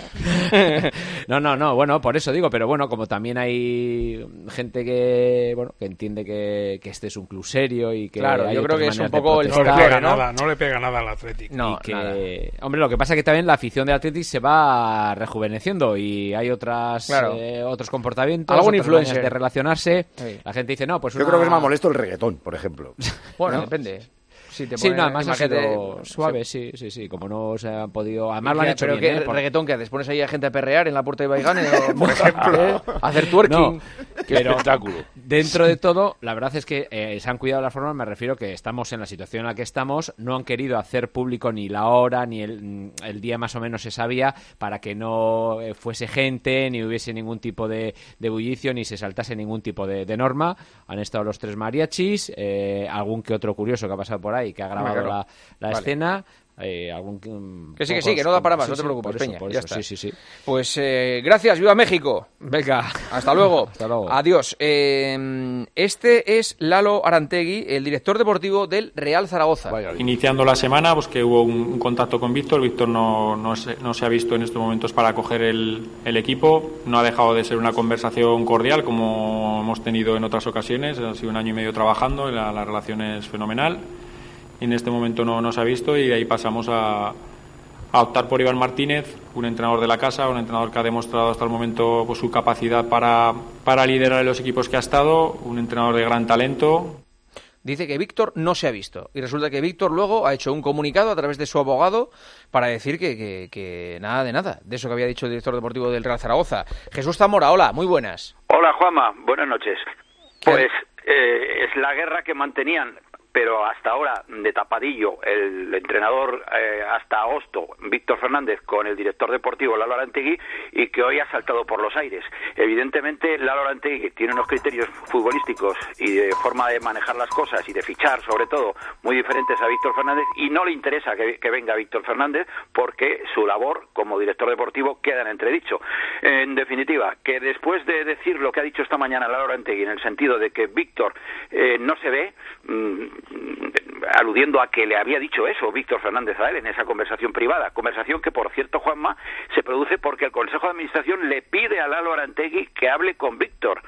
Speaker 14: No, no, no, bueno, por eso digo, pero bueno, como también hay gente que, bueno, que entiende que, que este es un club serio y que
Speaker 4: Claro,
Speaker 14: hay
Speaker 4: yo creo
Speaker 14: otras
Speaker 4: que es un
Speaker 14: maneras de
Speaker 4: poco el
Speaker 10: No le
Speaker 14: protestar,
Speaker 10: pega
Speaker 4: ¿no?
Speaker 10: nada, no le pega nada al Athletic.
Speaker 4: No,
Speaker 14: y que,
Speaker 4: nada.
Speaker 14: hombre, lo que pasa es que también la afición del Athletic se va rejuveneciendo y hay otras
Speaker 4: Claro.
Speaker 14: eh, otros comportamientos,
Speaker 4: Algún
Speaker 14: otras
Speaker 4: influencer.
Speaker 14: maneras de relacionarse.
Speaker 4: Sí.
Speaker 14: La gente dice, no, pues
Speaker 5: Yo
Speaker 14: una-
Speaker 5: creo que es más molesto el reggaetón, por ejemplo.
Speaker 4: Bueno,
Speaker 14: ¿no?
Speaker 4: depende. Si te
Speaker 14: Sí,
Speaker 4: pone-
Speaker 14: no, además ha
Speaker 4: imagínate,
Speaker 14: sido
Speaker 4: pues,
Speaker 14: suave,
Speaker 4: se-
Speaker 14: sí, sí, sí, como no se han podido... Además lo han
Speaker 4: Ya,
Speaker 14: hecho
Speaker 4: pero
Speaker 14: bien,
Speaker 4: ¿qué
Speaker 14: ¿eh? Por-
Speaker 4: reggaetón que haces? ¿Pones ahí a gente a perrear en la puerta de Ibaigane? o, por ejemplo, ¿eh? hacer twerking.
Speaker 14: No,
Speaker 7: Qué
Speaker 14: pero
Speaker 7: espectáculo.
Speaker 14: dentro de todo, la verdad es que eh, se han cuidado las formas. Me refiero que estamos en la situación en la que estamos. No han querido hacer público ni la hora ni el, el día, más o menos se sabía, para que no eh, fuese gente, ni hubiese ningún tipo de, de bullicio, ni se saltase ningún tipo de, de norma. Han estado los tres mariachis, eh, algún que otro curioso que ha pasado por ahí, que ha grabado
Speaker 4: claro.
Speaker 14: la, la
Speaker 4: Vale.
Speaker 14: escena. Eh, algún que, mm,
Speaker 4: Que sí, que sí,
Speaker 14: pocos-
Speaker 4: que no da para más,
Speaker 14: sí,
Speaker 4: no te
Speaker 14: sí,
Speaker 4: preocupes,
Speaker 14: por eso,
Speaker 4: Peña,
Speaker 14: por
Speaker 4: ya
Speaker 14: eso,
Speaker 4: está.
Speaker 14: sí, sí, sí.
Speaker 4: Pues eh, gracias, viva México.
Speaker 14: Venga.
Speaker 4: Hasta luego.
Speaker 14: Hasta luego.
Speaker 4: Adiós. Eh, este es Lalo Arantegui, el director deportivo del Real Zaragoza.
Speaker 15: Iniciando la semana, pues que hubo un, un contacto con Víctor. Víctor no, no, se, no se ha visto en estos momentos para coger el, el equipo. No ha dejado de ser una conversación cordial, como hemos tenido en otras ocasiones. Ha sido un año y medio trabajando, la, la relación es fenomenal. Y en este momento no, no se ha visto, y de ahí pasamos a, a optar por Iván Martínez, un entrenador de la casa, un entrenador que ha demostrado hasta el momento pues, su capacidad para, para liderar los equipos que ha estado, un entrenador de gran talento.
Speaker 4: Dice que Víctor no se ha visto. Y resulta que Víctor luego ha hecho un comunicado a través de su abogado para decir que, que, que nada de nada, de eso que había dicho el director deportivo del Real Zaragoza. Jesús Zamora, hola, muy buenas.
Speaker 16: Hola Juanma, buenas noches. Pues eh, es la guerra que mantenían pero hasta ahora, de tapadillo, el entrenador eh, hasta agosto, Víctor Fernández, con el director deportivo Lalo Arantegui, y que hoy ha saltado por los aires. Evidentemente, Lalo Arantegui tiene unos criterios futbolísticos y de forma de manejar las cosas y de fichar, sobre todo, muy diferentes a Víctor Fernández, y no le interesa que, que venga Víctor Fernández porque su labor como director deportivo queda en entredicho. En definitiva, que después de decir lo que ha dicho esta mañana Lalo Arantegui, en el sentido de que Víctor eh, no se ve, mmm, aludiendo a que le había dicho eso Víctor Fernández a él en esa conversación privada, conversación que, por cierto, Juanma, se produce porque el Consejo de Administración le pide a Lalo Arantegui que hable con Víctor,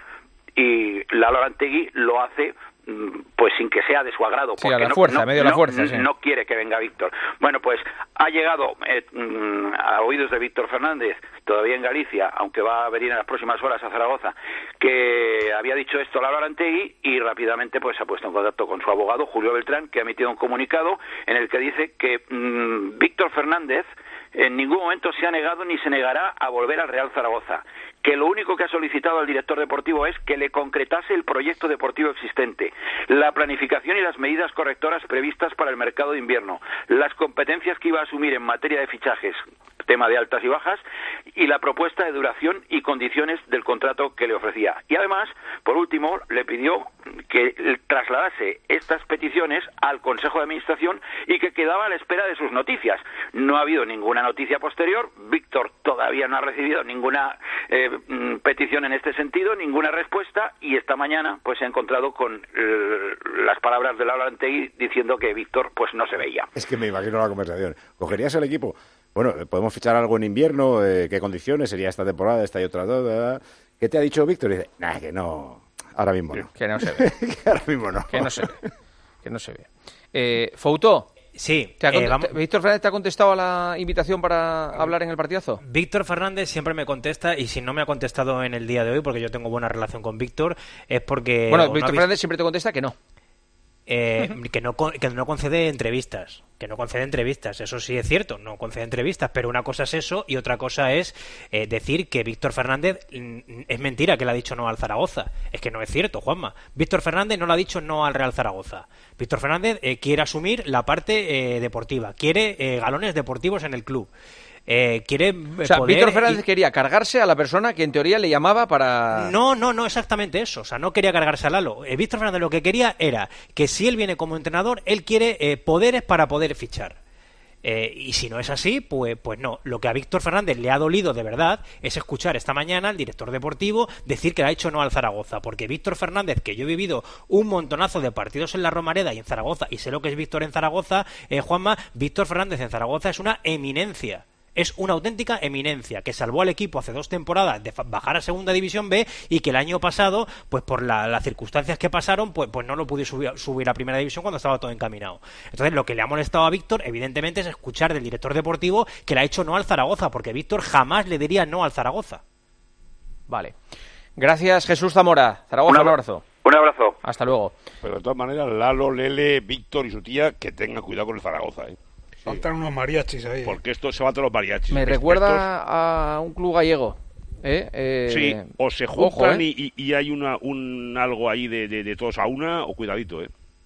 Speaker 16: y Lalo Arantegui lo hace pues sin que sea de su agrado,
Speaker 4: sí,
Speaker 16: porque
Speaker 4: a la fuerza,
Speaker 16: no,
Speaker 4: medio
Speaker 16: no,
Speaker 4: la fuerza,
Speaker 16: no,
Speaker 4: sí.
Speaker 16: no quiere que venga Víctor. Bueno, pues ha llegado eh, a oídos de Víctor Fernández, todavía en Galicia, aunque va a venir en las próximas horas a Zaragoza, que había dicho esto Lalo Arantegui, y rápidamente pues se ha puesto en contacto con su abogado, Julio Beltrán, que ha emitido un comunicado en el que dice que mmm, Víctor Fernández en ningún momento se ha negado ni se negará a volver al Real Zaragoza, que lo único que ha solicitado al director deportivo es que le concretase el proyecto deportivo existente, la planificación y las medidas correctoras previstas para el mercado de invierno, las competencias que iba a asumir en materia de fichajes, tema de altas y bajas, y la propuesta de duración y condiciones del contrato que le ofrecía. Y además, por último, le pidió que trasladase estas peticiones al Consejo de Administración y que quedaba a la espera de sus noticias. No ha habido ninguna noticia posterior, Víctor todavía no ha recibido ninguna eh, petición en este sentido, ninguna respuesta, y esta mañana pues se ha encontrado con eh, las palabras de Lalo Arantegui diciendo que Víctor pues no se veía.
Speaker 5: Es que me imagino la conversación. ¿Cogerías el equipo? Bueno, podemos fichar algo en invierno, eh, ¿qué condiciones? ¿Sería esta temporada, esta y otra dos? ¿Qué te ha dicho Víctor? Y dice, nah, que no, ahora mismo no.
Speaker 4: Que no se ve.
Speaker 5: Que ahora mismo no.
Speaker 4: Que no se ve. Que no se ve. Eh, Fouto.
Speaker 6: Sí.
Speaker 4: ¿Te ha
Speaker 6: eh, vamos...
Speaker 4: ¿Víctor Fernández te ha contestado a la invitación para hablar en el partidazo?
Speaker 6: Víctor Fernández siempre me contesta, y si no me ha contestado en el día de hoy, porque yo tengo buena relación con Víctor, es porque...
Speaker 4: Bueno,
Speaker 6: no
Speaker 4: Víctor
Speaker 6: visto...
Speaker 4: Fernández siempre te contesta que no.
Speaker 6: Eh, que no que no concede entrevistas, que no concede entrevistas, eso sí es cierto, no concede entrevistas, pero una cosa es eso y otra cosa es eh, decir que Víctor Fernández es mentira que le ha dicho no al Zaragoza. Es que no es cierto, Juanma. Víctor Fernández no le ha dicho no al Real Zaragoza. Víctor Fernández eh, quiere asumir la parte eh, deportiva, quiere eh, galones deportivos en el club. Eh, quiere
Speaker 4: o sea,
Speaker 6: poder...
Speaker 4: Víctor Fernández quería cargarse a la persona que en teoría le llamaba para...
Speaker 6: No, no, no exactamente eso. O sea, no quería cargarse a Lalo. Eh, Víctor Fernández lo que quería era que si él viene como entrenador, él quiere eh, poderes para poder fichar. Eh, y si no es así, pues, pues no. Lo que a Víctor Fernández le ha dolido de verdad es escuchar esta mañana al director deportivo decir que le ha hecho no al Zaragoza, porque Víctor Fernández, que yo he vivido un montonazo de partidos en la Romareda y en Zaragoza, y sé lo que es Víctor en Zaragoza, eh, Juanma, Víctor Fernández en Zaragoza es una eminencia. Es una auténtica eminencia que salvó al equipo hace dos temporadas de bajar a Segunda División B, y que el año pasado, pues por la, las circunstancias que pasaron, pues, pues no lo pudo subir, subir a Primera División cuando estaba todo encaminado. Entonces, lo que le ha molestado a Víctor, evidentemente, es escuchar del director deportivo que le ha hecho no al Zaragoza, porque Víctor jamás le diría no al Zaragoza.
Speaker 4: Vale. Gracias, Jesús Zamora. Zaragoza, un abrazo.
Speaker 16: Un abrazo.
Speaker 4: Hasta luego.
Speaker 7: Pero de todas maneras, Lalo, Lele, Víctor y su tía, que tengan cuidado con el Zaragoza, ¿eh?
Speaker 10: Sí. Faltan unos mariachis ahí.
Speaker 7: Porque esto se va a todos los mariachis.
Speaker 4: Me
Speaker 7: Expertos.
Speaker 4: recuerda a un club gallego. ¿eh? Eh,
Speaker 7: sí, o se juntan
Speaker 4: ojo, ¿eh?
Speaker 7: y, y hay una, un algo ahí de, de, de todos a una, o cuidadito, ¿eh?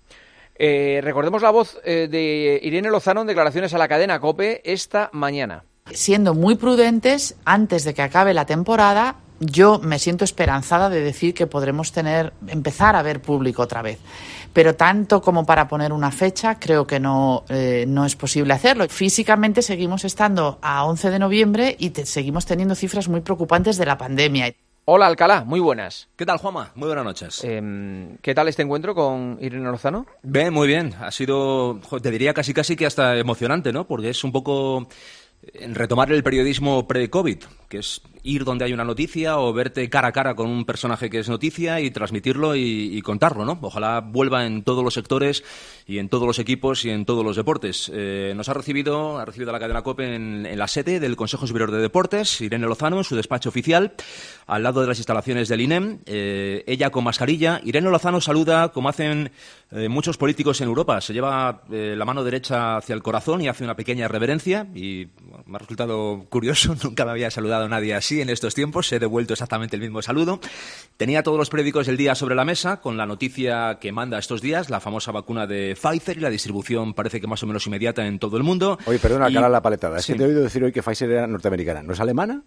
Speaker 4: Eh, recordemos la voz eh, de Irene Lozano en declaraciones a la cadena COPE esta mañana.
Speaker 17: Siendo muy prudentes, antes de que acabe la temporada, yo me siento esperanzada de decir que podremos tener, empezar a ver público otra vez. Pero tanto como para poner una fecha, creo que no, eh, no es posible hacerlo. Físicamente seguimos estando a once de noviembre y te, seguimos teniendo cifras muy preocupantes de la pandemia.
Speaker 4: Hola, Alcalá, muy buenas.
Speaker 18: ¿Qué tal, Juanma? Muy buenas noches.
Speaker 4: Eh, ¿Qué tal este encuentro con Irene Lozano?
Speaker 18: Bien, muy bien. Ha sido, te diría casi casi que hasta emocionante, ¿no? Porque es un poco retomar el periodismo pre-COVID, que es ir donde hay una noticia o verte cara a cara con un personaje que es noticia y transmitirlo y, y contarlo, ¿no? Ojalá vuelva en todos los sectores y en todos los equipos y en todos los deportes. Eh, nos ha recibido, ha recibido a la cadena COPE en, en la sede del Consejo Superior de Deportes, Irene Lozano, en su despacho oficial, al lado de las instalaciones del I N E M, eh, ella con mascarilla. Irene Lozano saluda como hacen eh, muchos políticos en Europa, se lleva eh, la mano derecha hacia el corazón y hace una pequeña reverencia y bueno, me ha resultado curioso, nunca me había saludado nadie así en estos tiempos, he devuelto exactamente el mismo saludo. Tenía todos los periódicos del día sobre la mesa con la noticia que manda estos días, la famosa vacuna de Pfizer, y la distribución parece que más o menos inmediata en todo el mundo.
Speaker 5: Oye, perdona,
Speaker 18: y...
Speaker 5: cara la paletada, es
Speaker 18: sí.
Speaker 5: que te he oído decir hoy que Pfizer era norteamericana, ¿no es alemana?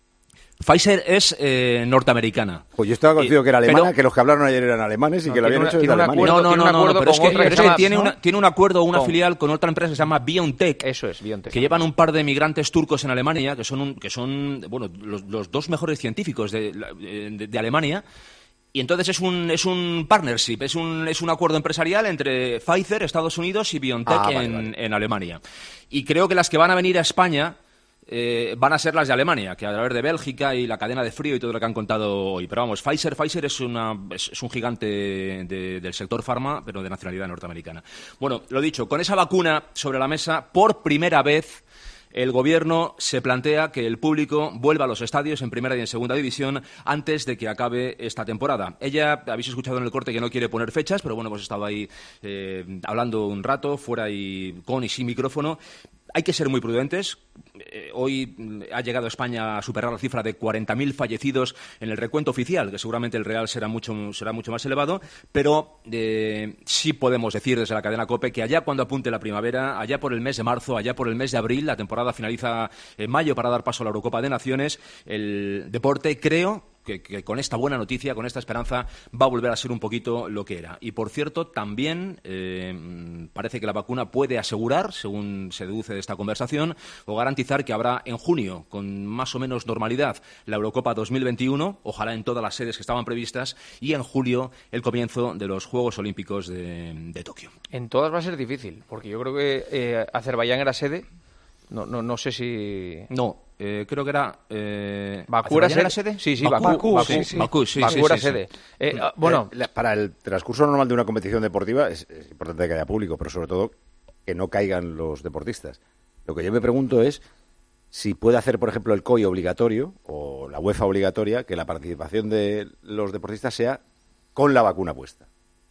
Speaker 18: Pfizer es eh, norteamericana.
Speaker 5: Pues yo estaba convencido que era alemana,
Speaker 18: pero,
Speaker 5: que los que hablaron ayer eran alemanes y
Speaker 18: no,
Speaker 5: que lo habían
Speaker 18: una,
Speaker 5: hecho desde Alemania.
Speaker 18: Acuerdo, no, no, no, no, no, pero es que, pero es que tiene,
Speaker 4: ¿no?
Speaker 18: una, tiene un acuerdo o una
Speaker 4: ¿Cómo?
Speaker 18: filial con otra empresa que se llama BioNTech.
Speaker 4: Eso es, BioNTech.
Speaker 18: Que llevan un par de migrantes turcos en Alemania, que son, un, que son bueno, los, los dos mejores científicos de, de, de Alemania. Y entonces es un, es un partnership, es un, es un acuerdo empresarial entre Pfizer, Estados Unidos, y BioNTech
Speaker 5: Ah, vale,
Speaker 18: en,
Speaker 5: vale.
Speaker 18: en Alemania. Y creo que las que van a venir a España eh, van a ser las de Alemania, que a través de Bélgica y la cadena de frío y todo lo que han contado hoy. Pero vamos, Pfizer, Pfizer es, una, es, es un gigante de, del sector farma, pero de nacionalidad norteamericana. Bueno, lo dicho, con esa vacuna sobre la mesa, por primera vez el Gobierno se plantea que el público vuelva a los estadios en primera y en segunda división antes de que acabe esta temporada. Ella, habéis escuchado en el corte que no quiere poner fechas, pero bueno, hemos estado ahí eh, hablando un rato, fuera y con y sin micrófono. Hay que ser muy prudentes. Eh, hoy ha llegado España a superar la cifra de cuarenta mil fallecidos en el recuento oficial, que seguramente el real será mucho, será mucho más elevado, pero eh, sí podemos decir desde la cadena COPE que allá cuando apunte la primavera, allá por el mes de marzo, allá por el mes de abril, la temporada finaliza en mayo para dar paso a la Eurocopa de Naciones, el deporte, creo Que, que con esta buena noticia, con esta esperanza, va a volver a ser un poquito lo que era. Y, por cierto, también eh, parece que la vacuna puede asegurar, según se deduce de esta conversación, o garantizar que habrá en junio, con más o menos normalidad, la Eurocopa dos mil veintiuno, ojalá en todas las sedes que estaban previstas, y en julio el comienzo de los Juegos Olímpicos de, de Tokio.
Speaker 4: En todas va a ser difícil, porque yo creo que eh, Azerbaiyán era sede. No, no, no sé si...
Speaker 18: No, eh, creo que era... Eh...
Speaker 4: ¿Bakú era sede?
Speaker 18: sede?
Speaker 4: Sí, sí,
Speaker 18: Bakú,
Speaker 4: Bakú.
Speaker 18: Bakú,
Speaker 4: Sí,
Speaker 18: sí, Bakú, sí,
Speaker 4: Bakú
Speaker 18: sí,
Speaker 4: era
Speaker 18: sí,
Speaker 4: sede.
Speaker 18: sí.
Speaker 4: Eh, ah, bueno,
Speaker 5: Eh, para el transcurso normal de una competición deportiva es, es importante que haya público, pero sobre todo que no caigan los deportistas. Lo que yo me pregunto es si puede hacer, por ejemplo, el C O I obligatorio o la UEFA obligatoria que la participación de los deportistas sea con la vacuna puesta.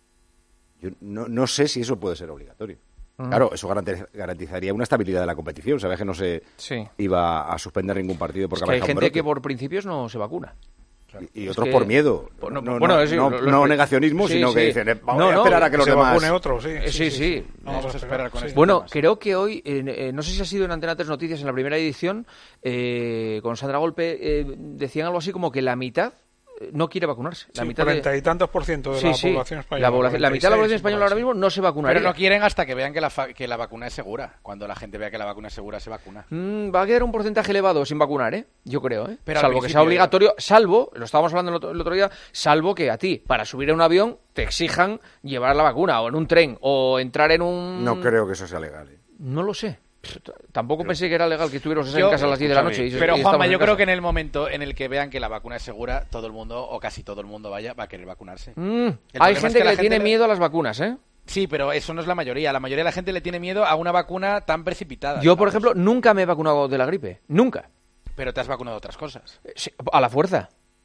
Speaker 5: Yo no, no sé si eso puede ser obligatorio. Claro, eso garantizaría una estabilidad de la competición. Sabes que no se
Speaker 4: sí.
Speaker 5: iba a suspender ningún partido porque
Speaker 4: es que hay gente que por principios no se vacuna.
Speaker 5: Claro. Y, y otros
Speaker 4: que...
Speaker 5: por miedo.
Speaker 4: Pues no,
Speaker 5: no,
Speaker 4: bueno,
Speaker 5: no,
Speaker 4: es,
Speaker 5: no,
Speaker 4: lo,
Speaker 5: no
Speaker 4: lo,
Speaker 5: negacionismo,
Speaker 4: sí,
Speaker 5: sino
Speaker 4: sí.
Speaker 5: que dicen, eh, vamos
Speaker 4: no,
Speaker 5: a esperar
Speaker 4: no,
Speaker 5: a que los
Speaker 10: se
Speaker 5: demás...
Speaker 10: vacune otro, sí.
Speaker 4: Sí, sí.
Speaker 10: sí, sí. Vamos a esperar con esto.
Speaker 4: Bueno, creo que hoy, eh, eh, no sé si ha sido en Antena tres Noticias en la primera edición, eh, con Sandra Golpe, eh, decían algo así como que la mitad no quiere vacunarse. La
Speaker 10: sí,
Speaker 4: mitad
Speaker 10: cuarenta
Speaker 4: de...
Speaker 10: y tantos por ciento de
Speaker 4: sí,
Speaker 10: la
Speaker 4: sí.
Speaker 10: población española.
Speaker 4: La, población, la mitad de la población española ahora mismo no se vacunaría.
Speaker 19: Pero no quieren hasta que vean que la, fa- que la vacuna es segura. Cuando la gente vea que la vacuna es segura, se vacuna.
Speaker 4: Mm, va a quedar un porcentaje elevado sin vacunar, ¿eh? Yo creo, ¿eh?
Speaker 19: Pero
Speaker 4: salvo que sea obligatorio, salvo, lo estábamos hablando el otro, el otro día, salvo que a ti, para subir a un avión, te exijan llevar la vacuna, o en un tren, o entrar en un...
Speaker 5: No creo que eso sea legal. ¿eh?
Speaker 4: No lo sé. Tampoco pero, pensé que era legal que estuviéramos
Speaker 19: yo,
Speaker 4: en casa a las diez de la noche. Y,
Speaker 19: pero,
Speaker 4: y
Speaker 19: Juanma, yo
Speaker 4: en
Speaker 19: creo
Speaker 4: casa.
Speaker 19: que en el momento en el que vean que la vacuna es segura, todo el mundo, o casi todo el mundo vaya, va a querer vacunarse.
Speaker 4: Mm, hay gente es que, que le tiene le... miedo a las vacunas, ¿eh?
Speaker 19: Sí, pero eso no es la mayoría. La mayoría de la gente le tiene miedo a una vacuna tan precipitada.
Speaker 4: Yo, por ejemplo, nunca me he vacunado de la gripe. Nunca.
Speaker 19: Pero te has vacunado de otras cosas.
Speaker 4: Sí, a la fuerza.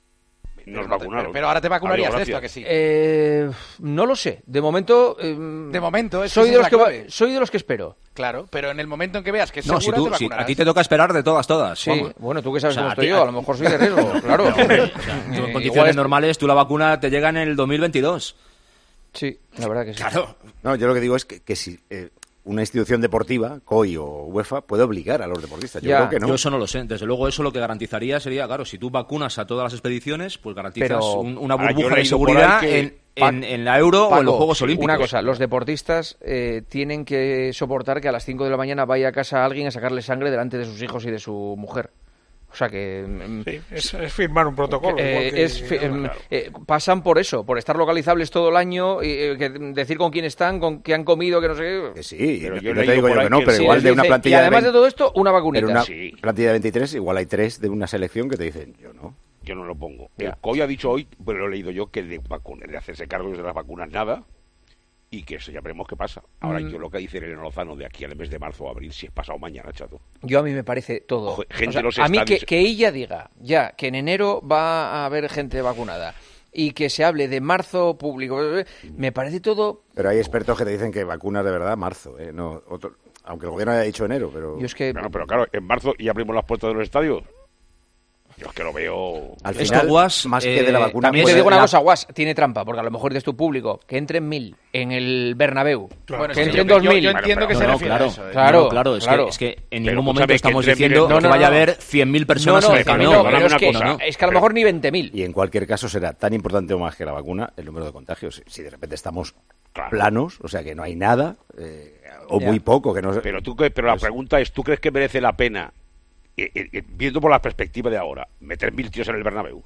Speaker 7: Nos vacunaron.
Speaker 19: Pero, pero ahora te vacunarías de esto, ¿a que sí?
Speaker 4: Eh, no lo sé. De momento... Eh,
Speaker 19: de momento,
Speaker 4: soy de, los que va, soy de los que espero.
Speaker 19: Claro, pero en el momento en que veas que es
Speaker 18: no,
Speaker 19: segura,
Speaker 18: si tú,
Speaker 19: te vacunarás.
Speaker 18: Si a ti te toca esperar de todas, todas.
Speaker 4: Sí,
Speaker 18: Juanma.
Speaker 4: bueno, tú que sabes o sea, cómo estoy
Speaker 18: ti,
Speaker 4: yo, a lo mejor soy de riesgo, claro.
Speaker 18: No, hombre, o sea, tú en condiciones es... normales, tú la vacuna te llega en el dos mil veintidós.
Speaker 4: Sí, la verdad que sí.
Speaker 18: Claro.
Speaker 5: No, yo lo que digo es que, que si... Eh, una institución deportiva, C O I o UEFA, puede obligar a los deportistas. Yo
Speaker 18: ya,
Speaker 5: creo que no.
Speaker 18: Yo eso no lo sé. Desde luego eso lo que garantizaría sería, claro, si tú vacunas a todas las expediciones, pues garantizas
Speaker 4: Pero,
Speaker 18: un, una burbuja de seguridad que, en, en, en la Euro
Speaker 4: Paco,
Speaker 18: o en los Juegos Olímpicos.
Speaker 4: Una cosa, los deportistas eh, tienen que soportar que a las cinco de la mañana vaya a casa alguien a sacarle sangre delante de sus hijos y de su mujer. O sea que...
Speaker 10: Sí, es, es firmar un protocolo.
Speaker 4: Eh,
Speaker 10: que,
Speaker 4: es,
Speaker 10: que,
Speaker 4: claro. eh, pasan por eso, por estar localizables todo el año, y, eh, que decir con quién están, con qué han comido, que no sé qué.
Speaker 5: Que sí,
Speaker 7: pero
Speaker 5: no,
Speaker 7: yo
Speaker 5: no te digo yo que no, pero
Speaker 4: sí,
Speaker 5: igual de
Speaker 4: dice,
Speaker 5: una plantilla
Speaker 4: y además
Speaker 5: de,
Speaker 4: de todo esto, una vacunita.
Speaker 5: Una
Speaker 7: sí.
Speaker 5: plantilla de veintitrés, igual hay tres de una selección que te dicen, yo no.
Speaker 7: Yo no lo pongo.
Speaker 5: Ya.
Speaker 7: El C O I ha dicho hoy, pero lo he leído yo, que de, vacunas, de hacerse cargo de las vacunas nada, y que eso ya veremos qué pasa. Ahora, mm. yo lo que dice Elena Lozano de aquí al mes de marzo o abril, si es pasado mañana, chato.
Speaker 4: Yo a mí me parece todo.
Speaker 7: Ojo, gente
Speaker 4: o sea,
Speaker 7: los
Speaker 4: a mí que,
Speaker 7: estadios...
Speaker 4: que ella diga ya que en enero va a haber gente vacunada y que se hable de marzo público, me parece todo...
Speaker 5: Pero hay expertos que te dicen que vacunas de verdad marzo, ¿eh? No, otro... aunque el gobierno haya dicho enero, pero...
Speaker 4: Yo es que...
Speaker 7: Bueno, pero claro, en marzo ya abrimos las puertas de los estadios. Yo es que lo veo...
Speaker 5: Al
Speaker 14: Esto,
Speaker 5: final,
Speaker 14: Guas,
Speaker 5: más que
Speaker 14: eh,
Speaker 5: de la vacuna...
Speaker 4: También
Speaker 5: pues,
Speaker 4: te digo una
Speaker 5: la-
Speaker 4: cosa, Guas, tiene trampa, porque a lo mejor dices tu público, que entren mil en el Bernabéu,
Speaker 10: Claro,
Speaker 4: que
Speaker 10: es que
Speaker 4: entren
Speaker 10: yo-
Speaker 4: dos
Speaker 10: yo-
Speaker 4: mil.
Speaker 10: yo entiendo que
Speaker 14: No,
Speaker 10: se
Speaker 14: no,
Speaker 10: refiere a
Speaker 14: claro,
Speaker 10: eso, ¿eh?
Speaker 4: Claro,
Speaker 14: no, claro, es,
Speaker 4: claro.
Speaker 14: Que, es que en
Speaker 7: Pero
Speaker 14: ningún
Speaker 7: escúchame,
Speaker 14: momento
Speaker 7: que
Speaker 14: estamos
Speaker 7: entre
Speaker 14: diciendo
Speaker 7: miles-
Speaker 14: que
Speaker 4: no, no,
Speaker 14: vaya a
Speaker 4: no.
Speaker 14: haber cien mil
Speaker 4: No,
Speaker 14: personas
Speaker 4: no,
Speaker 14: en el Camp
Speaker 4: no,
Speaker 14: Nou.
Speaker 4: pero
Speaker 7: Perdóname
Speaker 4: es
Speaker 7: una
Speaker 4: que,
Speaker 7: cosa.
Speaker 4: es que a lo mejor ni veinte mil.
Speaker 5: Y en cualquier caso será tan importante o más que la vacuna el número de contagios. Si de repente estamos
Speaker 7: Claro.
Speaker 5: planos, o sea que no hay nada, eh, o
Speaker 4: Ya.
Speaker 5: muy poco, que no sé.
Speaker 7: Pero, tú, que- pero la pregunta es, ¿tú crees que merece la pena, eh, eh, viendo por la perspectiva de ahora, meter mil tíos en el Bernabéu?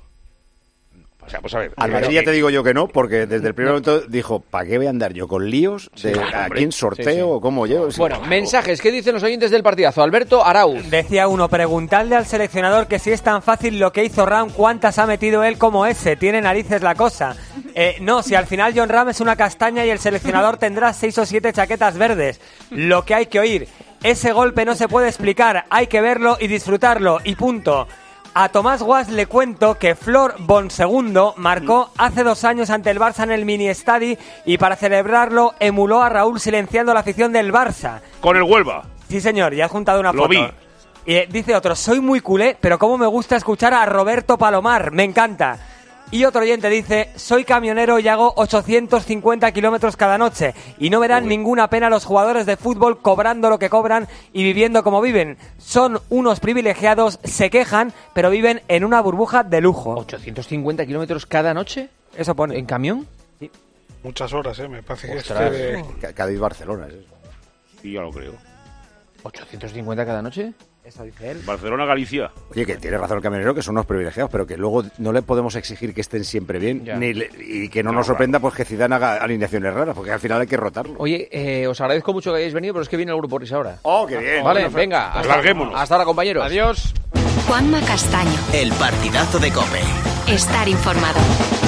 Speaker 7: O sea, pues a ver...
Speaker 5: Al
Speaker 7: eh,
Speaker 5: Madrid ya te digo yo que no, porque desde el primer momento dijo, ¿para qué voy a andar yo con líos de
Speaker 7: claro,
Speaker 5: a
Speaker 7: hombre.
Speaker 5: quién sorteo
Speaker 4: Sí, sí.
Speaker 5: o cómo llevo? Sí.
Speaker 4: Bueno, mensajes, ¿qué dicen los oyentes del partidazo? Alberto Arauz.
Speaker 20: Decía uno, preguntarle al seleccionador que si es tan fácil lo que hizo Ram, ¿cuántas ha metido él como ese? Tiene narices la cosa. Eh, no, si al final John Ram es una castaña y el seleccionador tendrá seis o siete chaquetas verdes. Lo que hay que oír, ese golpe no se puede explicar, hay que verlo y disfrutarlo, y punto. A Tomás Guas le cuento que Flor Bonsegundo marcó hace dos años ante el Barça en el mini estadi y para celebrarlo emuló a Raúl silenciando la afición del Barça.
Speaker 7: Con el Huelva.
Speaker 20: Sí, señor, ya has juntado una
Speaker 7: Lo
Speaker 20: foto.
Speaker 7: vi.
Speaker 20: Y eh, dice otro, soy muy culé, pero cómo me gusta escuchar a Roberto Palomar, me encanta. Y otro oyente dice, soy camionero y hago ochocientos cincuenta kilómetros cada noche y no verán ninguna pena los jugadores de fútbol cobrando lo que cobran y viviendo como viven. Son unos privilegiados, se quejan, pero viven en una burbuja de lujo.
Speaker 4: ¿ochocientos cincuenta kilómetros cada noche?
Speaker 20: Eso pone.
Speaker 4: ¿En camión?
Speaker 10: Muchas horas, ¿eh? Me parece que
Speaker 5: Ostras,
Speaker 10: este...
Speaker 5: Ca- Cádiz-Barcelona es eso.
Speaker 7: Y yo lo creo.
Speaker 4: ¿ochocientos cincuenta cada noche?
Speaker 20: Eso dice él.
Speaker 7: Barcelona-Galicia.
Speaker 5: Oye, que tiene razón el camionero, que son unos privilegiados, pero que luego no le podemos exigir que estén siempre bien
Speaker 4: Ya.
Speaker 5: ni le- y que no,
Speaker 7: No,
Speaker 5: nos sorprenda pues que Zidane haga alineaciones raras, porque al final hay que rotarlo.
Speaker 4: Oye, eh, os agradezco mucho que hayáis venido, pero es que viene el grupo Risa ahora.
Speaker 5: ¡Oh, qué bien!
Speaker 4: Vale,
Speaker 5: Bueno,
Speaker 4: venga, hasta,
Speaker 7: larguémonos.
Speaker 4: hasta ahora, compañeros.
Speaker 10: Adiós.
Speaker 1: Juanma Castaño.
Speaker 2: El partidazo de COPE.
Speaker 1: Estar informado.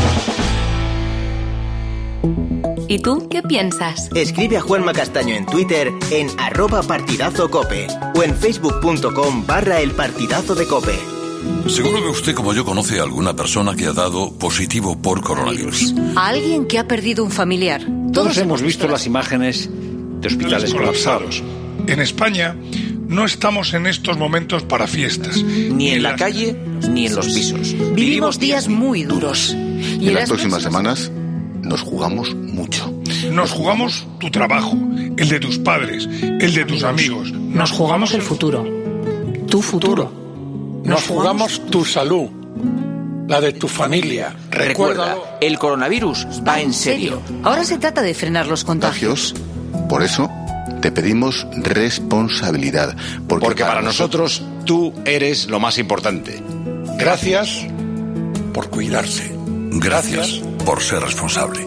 Speaker 1: ¿Y tú qué piensas?
Speaker 2: Escribe a Juanma Castaño en Twitter en arroba partidazo cope o en facebook.com barra el partidazo de COPE.
Speaker 21: Seguro que usted, como yo, conoce a alguna persona que ha dado positivo por coronavirus.
Speaker 22: A alguien que ha perdido un familiar.
Speaker 23: Todos hemos visto las imágenes de hospitales colapsados.
Speaker 24: En España no estamos en estos momentos para fiestas.
Speaker 2: Ni en la calle ni en los pisos.
Speaker 22: Vivimos días muy duros.
Speaker 23: Y en las próximas semanas nos jugamos mucho.
Speaker 24: Nos jugamos tu trabajo, el de tus padres, el de tus amigos.
Speaker 22: Nos jugamos el futuro. Tu futuro.
Speaker 23: Nos jugamos tu salud, la de tu familia.
Speaker 2: Recuerda, el coronavirus va en serio.
Speaker 22: Ahora se trata de frenar los contagios.
Speaker 23: Por eso te pedimos responsabilidad. Porque,
Speaker 25: Porque para nosotros tú eres lo más importante.
Speaker 23: Gracias por cuidarse.
Speaker 21: Gracias por ser responsable.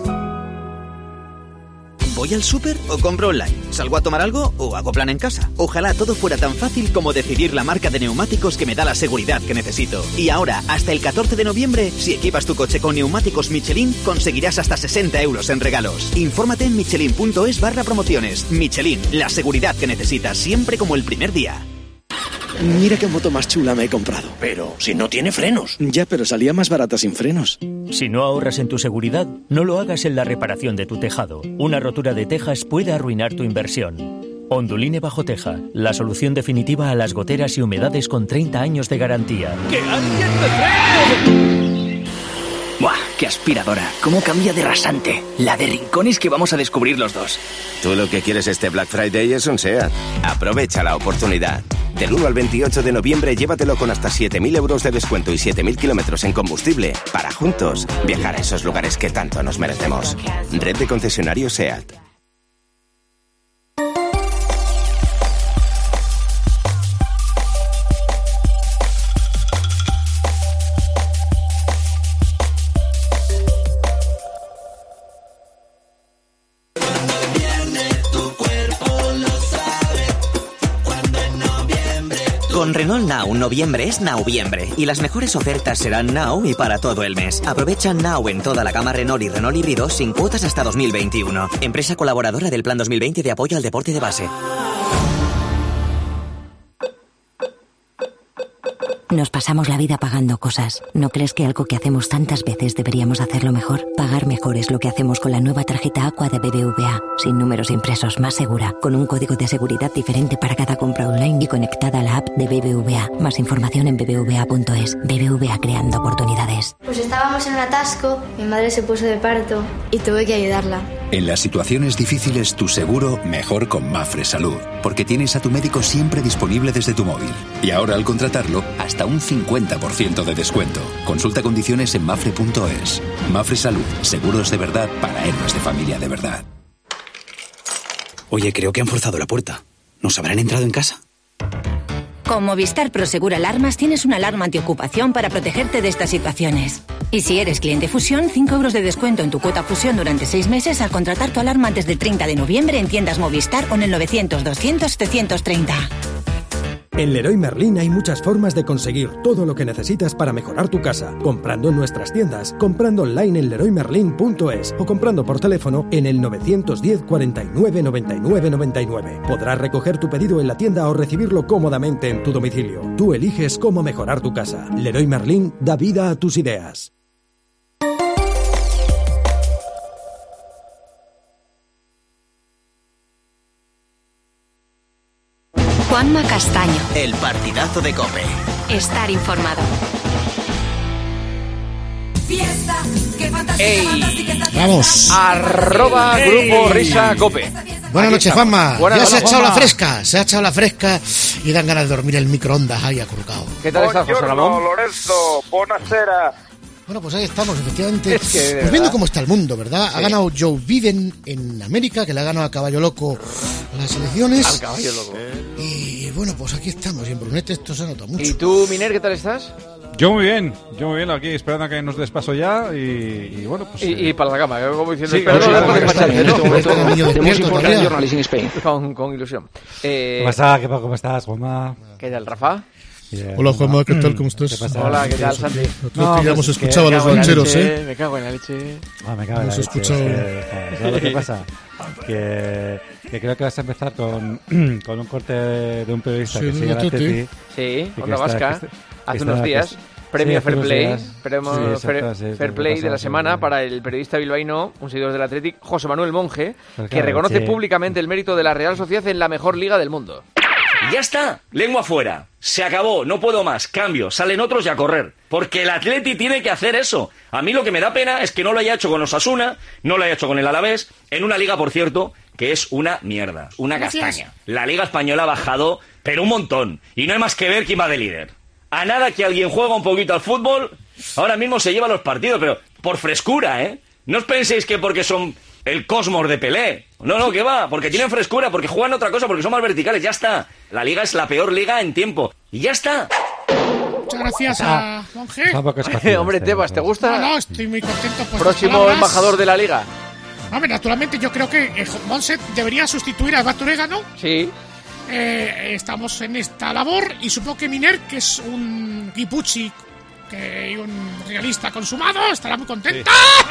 Speaker 26: ¿Voy al súper o compro online? ¿Salgo a tomar algo o hago plan en casa? Ojalá todo fuera tan fácil como decidir la marca de neumáticos que me da la seguridad que necesito. Y ahora, hasta el catorce de noviembre, si equipas tu coche con neumáticos Michelin, conseguirás hasta sesenta euros en regalos. Infórmate en michelin.es barra promociones. Michelin, la seguridad que necesitas, siempre como el primer día.
Speaker 27: Mira qué moto más chula me he comprado. Pero si no tiene frenos. Ya, pero salía más barata sin frenos.
Speaker 28: Si no ahorras en tu seguridad, no lo hagas en la reparación de tu tejado. Una rotura de tejas puede arruinar tu inversión. Onduline Bajo Teja, la solución definitiva a las goteras y humedades con treinta años de garantía.
Speaker 27: ¡Que alguien me frene!
Speaker 26: ¡Buah! ¡Qué aspiradora! ¿Cómo cambia de rasante? La de rincones que vamos a descubrir los dos.
Speaker 29: Tú lo que quieres este Black Friday es un SEAT. Aprovecha la oportunidad. Del uno al veintiocho de noviembre llévatelo con hasta siete mil euros de descuento y siete mil kilómetros en combustible para juntos viajar a esos lugares que tanto nos merecemos. Red de concesionarios SEAT.
Speaker 26: Con Renault Now, noviembre es Noviembre y las mejores ofertas serán Now y para todo el mes. Aprovecha Now en toda la gama Renault y Renault híbrido sin cuotas hasta dos mil veintiuno. Empresa colaboradora del Plan dos mil veinte de apoyo al deporte de base.
Speaker 3: Nos pasamos la vida pagando cosas. ¿No crees que algo que hacemos tantas veces deberíamos hacerlo mejor? Pagar mejor es lo que hacemos con la nueva tarjeta Aqua de B B V A. Sin números impresos, más segura, con un código de seguridad diferente para cada compra online y conectada a la app de B B V A. Más información en b b v a punto es. B B V A, creando oportunidades.
Speaker 6: Pues estábamos en un atasco, mi madre se puso de parto y tuve que ayudarla.
Speaker 8: En las situaciones difíciles, tu seguro mejor con Mafre Salud, porque tienes a tu médico siempre disponible desde tu móvil. Y ahora al contratarlo, hasta un cincuenta por ciento de descuento. Consulta condiciones en mafre punto es. Mafre Salud, seguros de verdad para héroes de familia de verdad.
Speaker 9: Oye, creo que han forzado la puerta. ¿Nos habrán entrado en casa?
Speaker 22: Con Movistar Prosegur Alarmas tienes una alarma antiocupación para protegerte de estas situaciones. Y si eres cliente Fusión, cinco euros de descuento en tu cuota Fusión durante seis meses al contratar tu alarma antes del treinta de noviembre en tiendas Movistar o en el novecientos doscientos setecientos treinta.
Speaker 11: En Leroy Merlin hay muchas formas de conseguir todo lo que necesitas para mejorar tu casa. Comprando en nuestras tiendas, comprando online en leroy merlin punto es o comprando por teléfono en el novecientos diez cuarenta y nueve noventa y nueve noventa y nueve. Podrás recoger tu pedido en la tienda o recibirlo cómodamente en tu domicilio. Tú eliges cómo mejorar tu casa. Leroy Merlin da vida a tus ideas.
Speaker 1: Juanma Castaño.
Speaker 2: El partidazo de COPE.
Speaker 1: Estar informado.
Speaker 4: ¡Ey!
Speaker 12: Vamos.
Speaker 4: Arroba
Speaker 12: Ey.
Speaker 4: Grupo Risa COPE.
Speaker 12: Buenas
Speaker 4: Aquí
Speaker 12: noches,
Speaker 4: estamos.
Speaker 12: Juanma.
Speaker 4: Buenas
Speaker 12: ya
Speaker 4: noches,
Speaker 12: se ha echado
Speaker 4: Juanma.
Speaker 12: la fresca, se ha echado la fresca y dan ganas de dormir el microondas ahí acurrucado.
Speaker 4: ¿Qué tal estás, José Ramón?
Speaker 13: Lorenzo, buonasera.
Speaker 12: Bueno, pues ahí estamos, efectivamente.
Speaker 4: Es que, de
Speaker 12: pues
Speaker 4: verdad.
Speaker 12: viendo cómo está el mundo, ¿verdad?
Speaker 4: Sí.
Speaker 12: Ha ganado Joe Biden en América, que le ha ganado a Caballo Loco las elecciones.
Speaker 4: Al caballo loco.
Speaker 12: Y bueno, pues aquí estamos. Y en Brunete esto se nota mucho.
Speaker 4: ¿Y tú, Miner, qué tal estás?
Speaker 15: Yo muy bien, yo muy bien, aquí esperando a que nos des paso ya y, y bueno, pues...
Speaker 4: Y,
Speaker 15: eh,
Speaker 4: y para la cama, como diciendo,
Speaker 15: Sí,
Speaker 4: espero
Speaker 15: sí,
Speaker 4: no
Speaker 15: sí,
Speaker 4: poder
Speaker 15: sí,
Speaker 4: despacharme,
Speaker 15: sí,
Speaker 4: en este
Speaker 15: sí,
Speaker 4: momento.
Speaker 15: sí, sí, sí,
Speaker 4: Tenemos
Speaker 15: sí,
Speaker 4: importante
Speaker 15: sí,
Speaker 4: journalism in Spain. Con, con ilusión. Eh,
Speaker 15: ¿Qué pasa? ¿Qué pasa? ¿Cómo estás, Juanma?
Speaker 4: ¿Qué tal, Rafa?
Speaker 15: Bien.
Speaker 12: Hola, Juanma, ¿qué tal? ¿Cómo estás?
Speaker 15: ¿Qué pasa?
Speaker 4: Hola, ¿qué tal, Santi?
Speaker 12: Nosotros que ya hemos
Speaker 15: pues es que-
Speaker 12: escuchado a los
Speaker 4: Me cago en la
Speaker 12: rancheros,
Speaker 4: leche,
Speaker 12: ¿eh?
Speaker 4: Me cago en la leche.
Speaker 15: Ah, me cago en la
Speaker 12: Hemos
Speaker 15: leche.
Speaker 12: escuchado-
Speaker 15: eh, Juan. ¿Sabes lo que pasa? Que, que creo que vas a empezar con, con un corte de un periodista
Speaker 12: Sí,
Speaker 15: que
Speaker 12: de
Speaker 15: sigue la
Speaker 12: Teti.
Speaker 15: Teti.
Speaker 4: Sí,
Speaker 15: y que
Speaker 4: Onda
Speaker 15: está-
Speaker 4: Vasca,
Speaker 15: que está- que
Speaker 4: hace
Speaker 15: está-
Speaker 4: unos
Speaker 15: que
Speaker 4: días,
Speaker 15: está-
Speaker 4: premio
Speaker 15: sí, hace
Speaker 4: Fair
Speaker 15: unos
Speaker 4: Play,
Speaker 15: días.
Speaker 4: premio
Speaker 15: Sí,
Speaker 4: Fair,
Speaker 15: exacto, sí,
Speaker 4: Fair
Speaker 15: sí,
Speaker 4: Play
Speaker 15: sí,
Speaker 4: de la
Speaker 15: sí,
Speaker 4: semana
Speaker 15: sí.
Speaker 4: para el periodista bilbaíno, un seguidor del Athletic, José Manuel Monge,
Speaker 15: Pues
Speaker 4: que
Speaker 15: claro,
Speaker 4: reconoce
Speaker 15: que-
Speaker 4: públicamente el mérito de la Real Sociedad en la mejor liga del mundo.
Speaker 16: Ya está, lengua fuera. Se acabó, no puedo más. Cambio, salen otros y a correr. Porque el Atleti tiene que hacer eso. A mí lo que me da pena es que no lo haya hecho con Osasuna, no lo haya hecho con el Alavés, en una liga, por cierto, que es una mierda, una
Speaker 12: Gracias.
Speaker 16: castaña. La liga española ha bajado, pero un montón. Y no hay más que ver quién va de líder. A nada que alguien juega un poquito al fútbol, ahora mismo se lleva los partidos, pero por frescura, ¿eh? No os penséis que porque son el Cosmos de Pelé. No, no, que va, porque tienen frescura, porque juegan otra cosa, porque son más verticales, ya está. La liga es la peor liga en tiempo. Y ya está.
Speaker 12: Muchas gracias a Monje.
Speaker 15: Tampoco es fácil,
Speaker 4: Hombre,
Speaker 15: este,
Speaker 4: Tebas, ¿te
Speaker 15: pues.
Speaker 4: gusta?
Speaker 12: No, no, estoy muy contento por
Speaker 4: Próximo
Speaker 12: tus palabras.
Speaker 4: embajador de la liga.
Speaker 12: Hombre, naturalmente yo creo que eh, Monse debería sustituir a Baturega, ¿no?
Speaker 4: Sí.
Speaker 12: Eh, estamos en esta labor y supongo que Miner, que es un guipuchi que, y un realista consumado, estará muy contenta.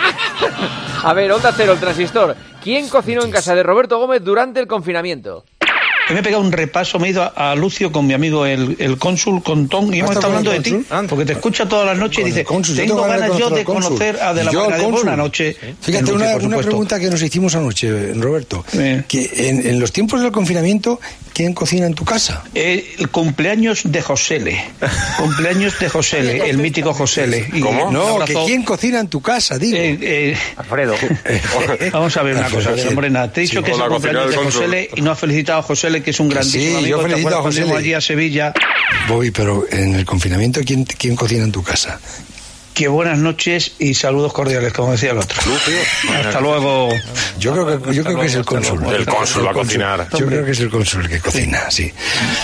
Speaker 4: A ver, Onda Cero, el transistor. ¿Quién cocinó en casa de Roberto Gómez durante el confinamiento?
Speaker 30: Me he pegado un repaso, me he ido a, a Lucio con mi amigo el, el cónsul, con Tom, y hemos estado hablando de ti, porque te escucha todas las noches y dice,
Speaker 31: cónsul, yo
Speaker 30: tengo
Speaker 31: tengo
Speaker 30: ganas
Speaker 31: ganas
Speaker 30: yo
Speaker 31: de
Speaker 30: de
Speaker 31: conocer al
Speaker 30: conocer a De la
Speaker 31: cónsul. Yo al
Speaker 30: Buena de
Speaker 31: cónsul.
Speaker 30: una noche.
Speaker 31: Fíjate,
Speaker 30: en Lucio,
Speaker 31: una,
Speaker 30: por
Speaker 31: una
Speaker 30: supuesto.
Speaker 31: pregunta que nos hicimos anoche, Roberto. Que en, en los tiempos del confinamiento, ¿quién cocina en tu casa?
Speaker 30: Eh, el cumpleaños de Josele. Cumpleaños de Josele, el mítico Josele. Y
Speaker 31: ¿Cómo?
Speaker 30: un
Speaker 31: No,
Speaker 30: abrazo.
Speaker 31: que ¿quién cocina en tu casa? Digo.
Speaker 30: Alfredo. Vamos a ver una cosa,
Speaker 31: Alfredo.
Speaker 30: Morena. Te he dicho
Speaker 31: Sí.
Speaker 30: que es
Speaker 31: Con
Speaker 30: el
Speaker 31: la cocina
Speaker 30: cumpleaños de
Speaker 31: del cónsul.
Speaker 30: Josele y no has felicitado a Josele, que es un grandísimo
Speaker 31: Sí,
Speaker 30: amigo.
Speaker 31: yo
Speaker 30: ¿Te
Speaker 31: felicito
Speaker 30: acuerdas
Speaker 31: a
Speaker 30: cuando fuimos
Speaker 31: Josele.
Speaker 30: allí a Sevilla?
Speaker 31: Bobby, pero en el confinamiento, ¿quién, quién cocina en tu casa?
Speaker 30: Que buenas noches y saludos cordiales, como decía el otro. Hasta luego.
Speaker 31: Yo creo que, yo creo que es el cónsul.
Speaker 30: El cónsul va a cocinar.
Speaker 31: Yo creo que es el cónsul que cocina, sí.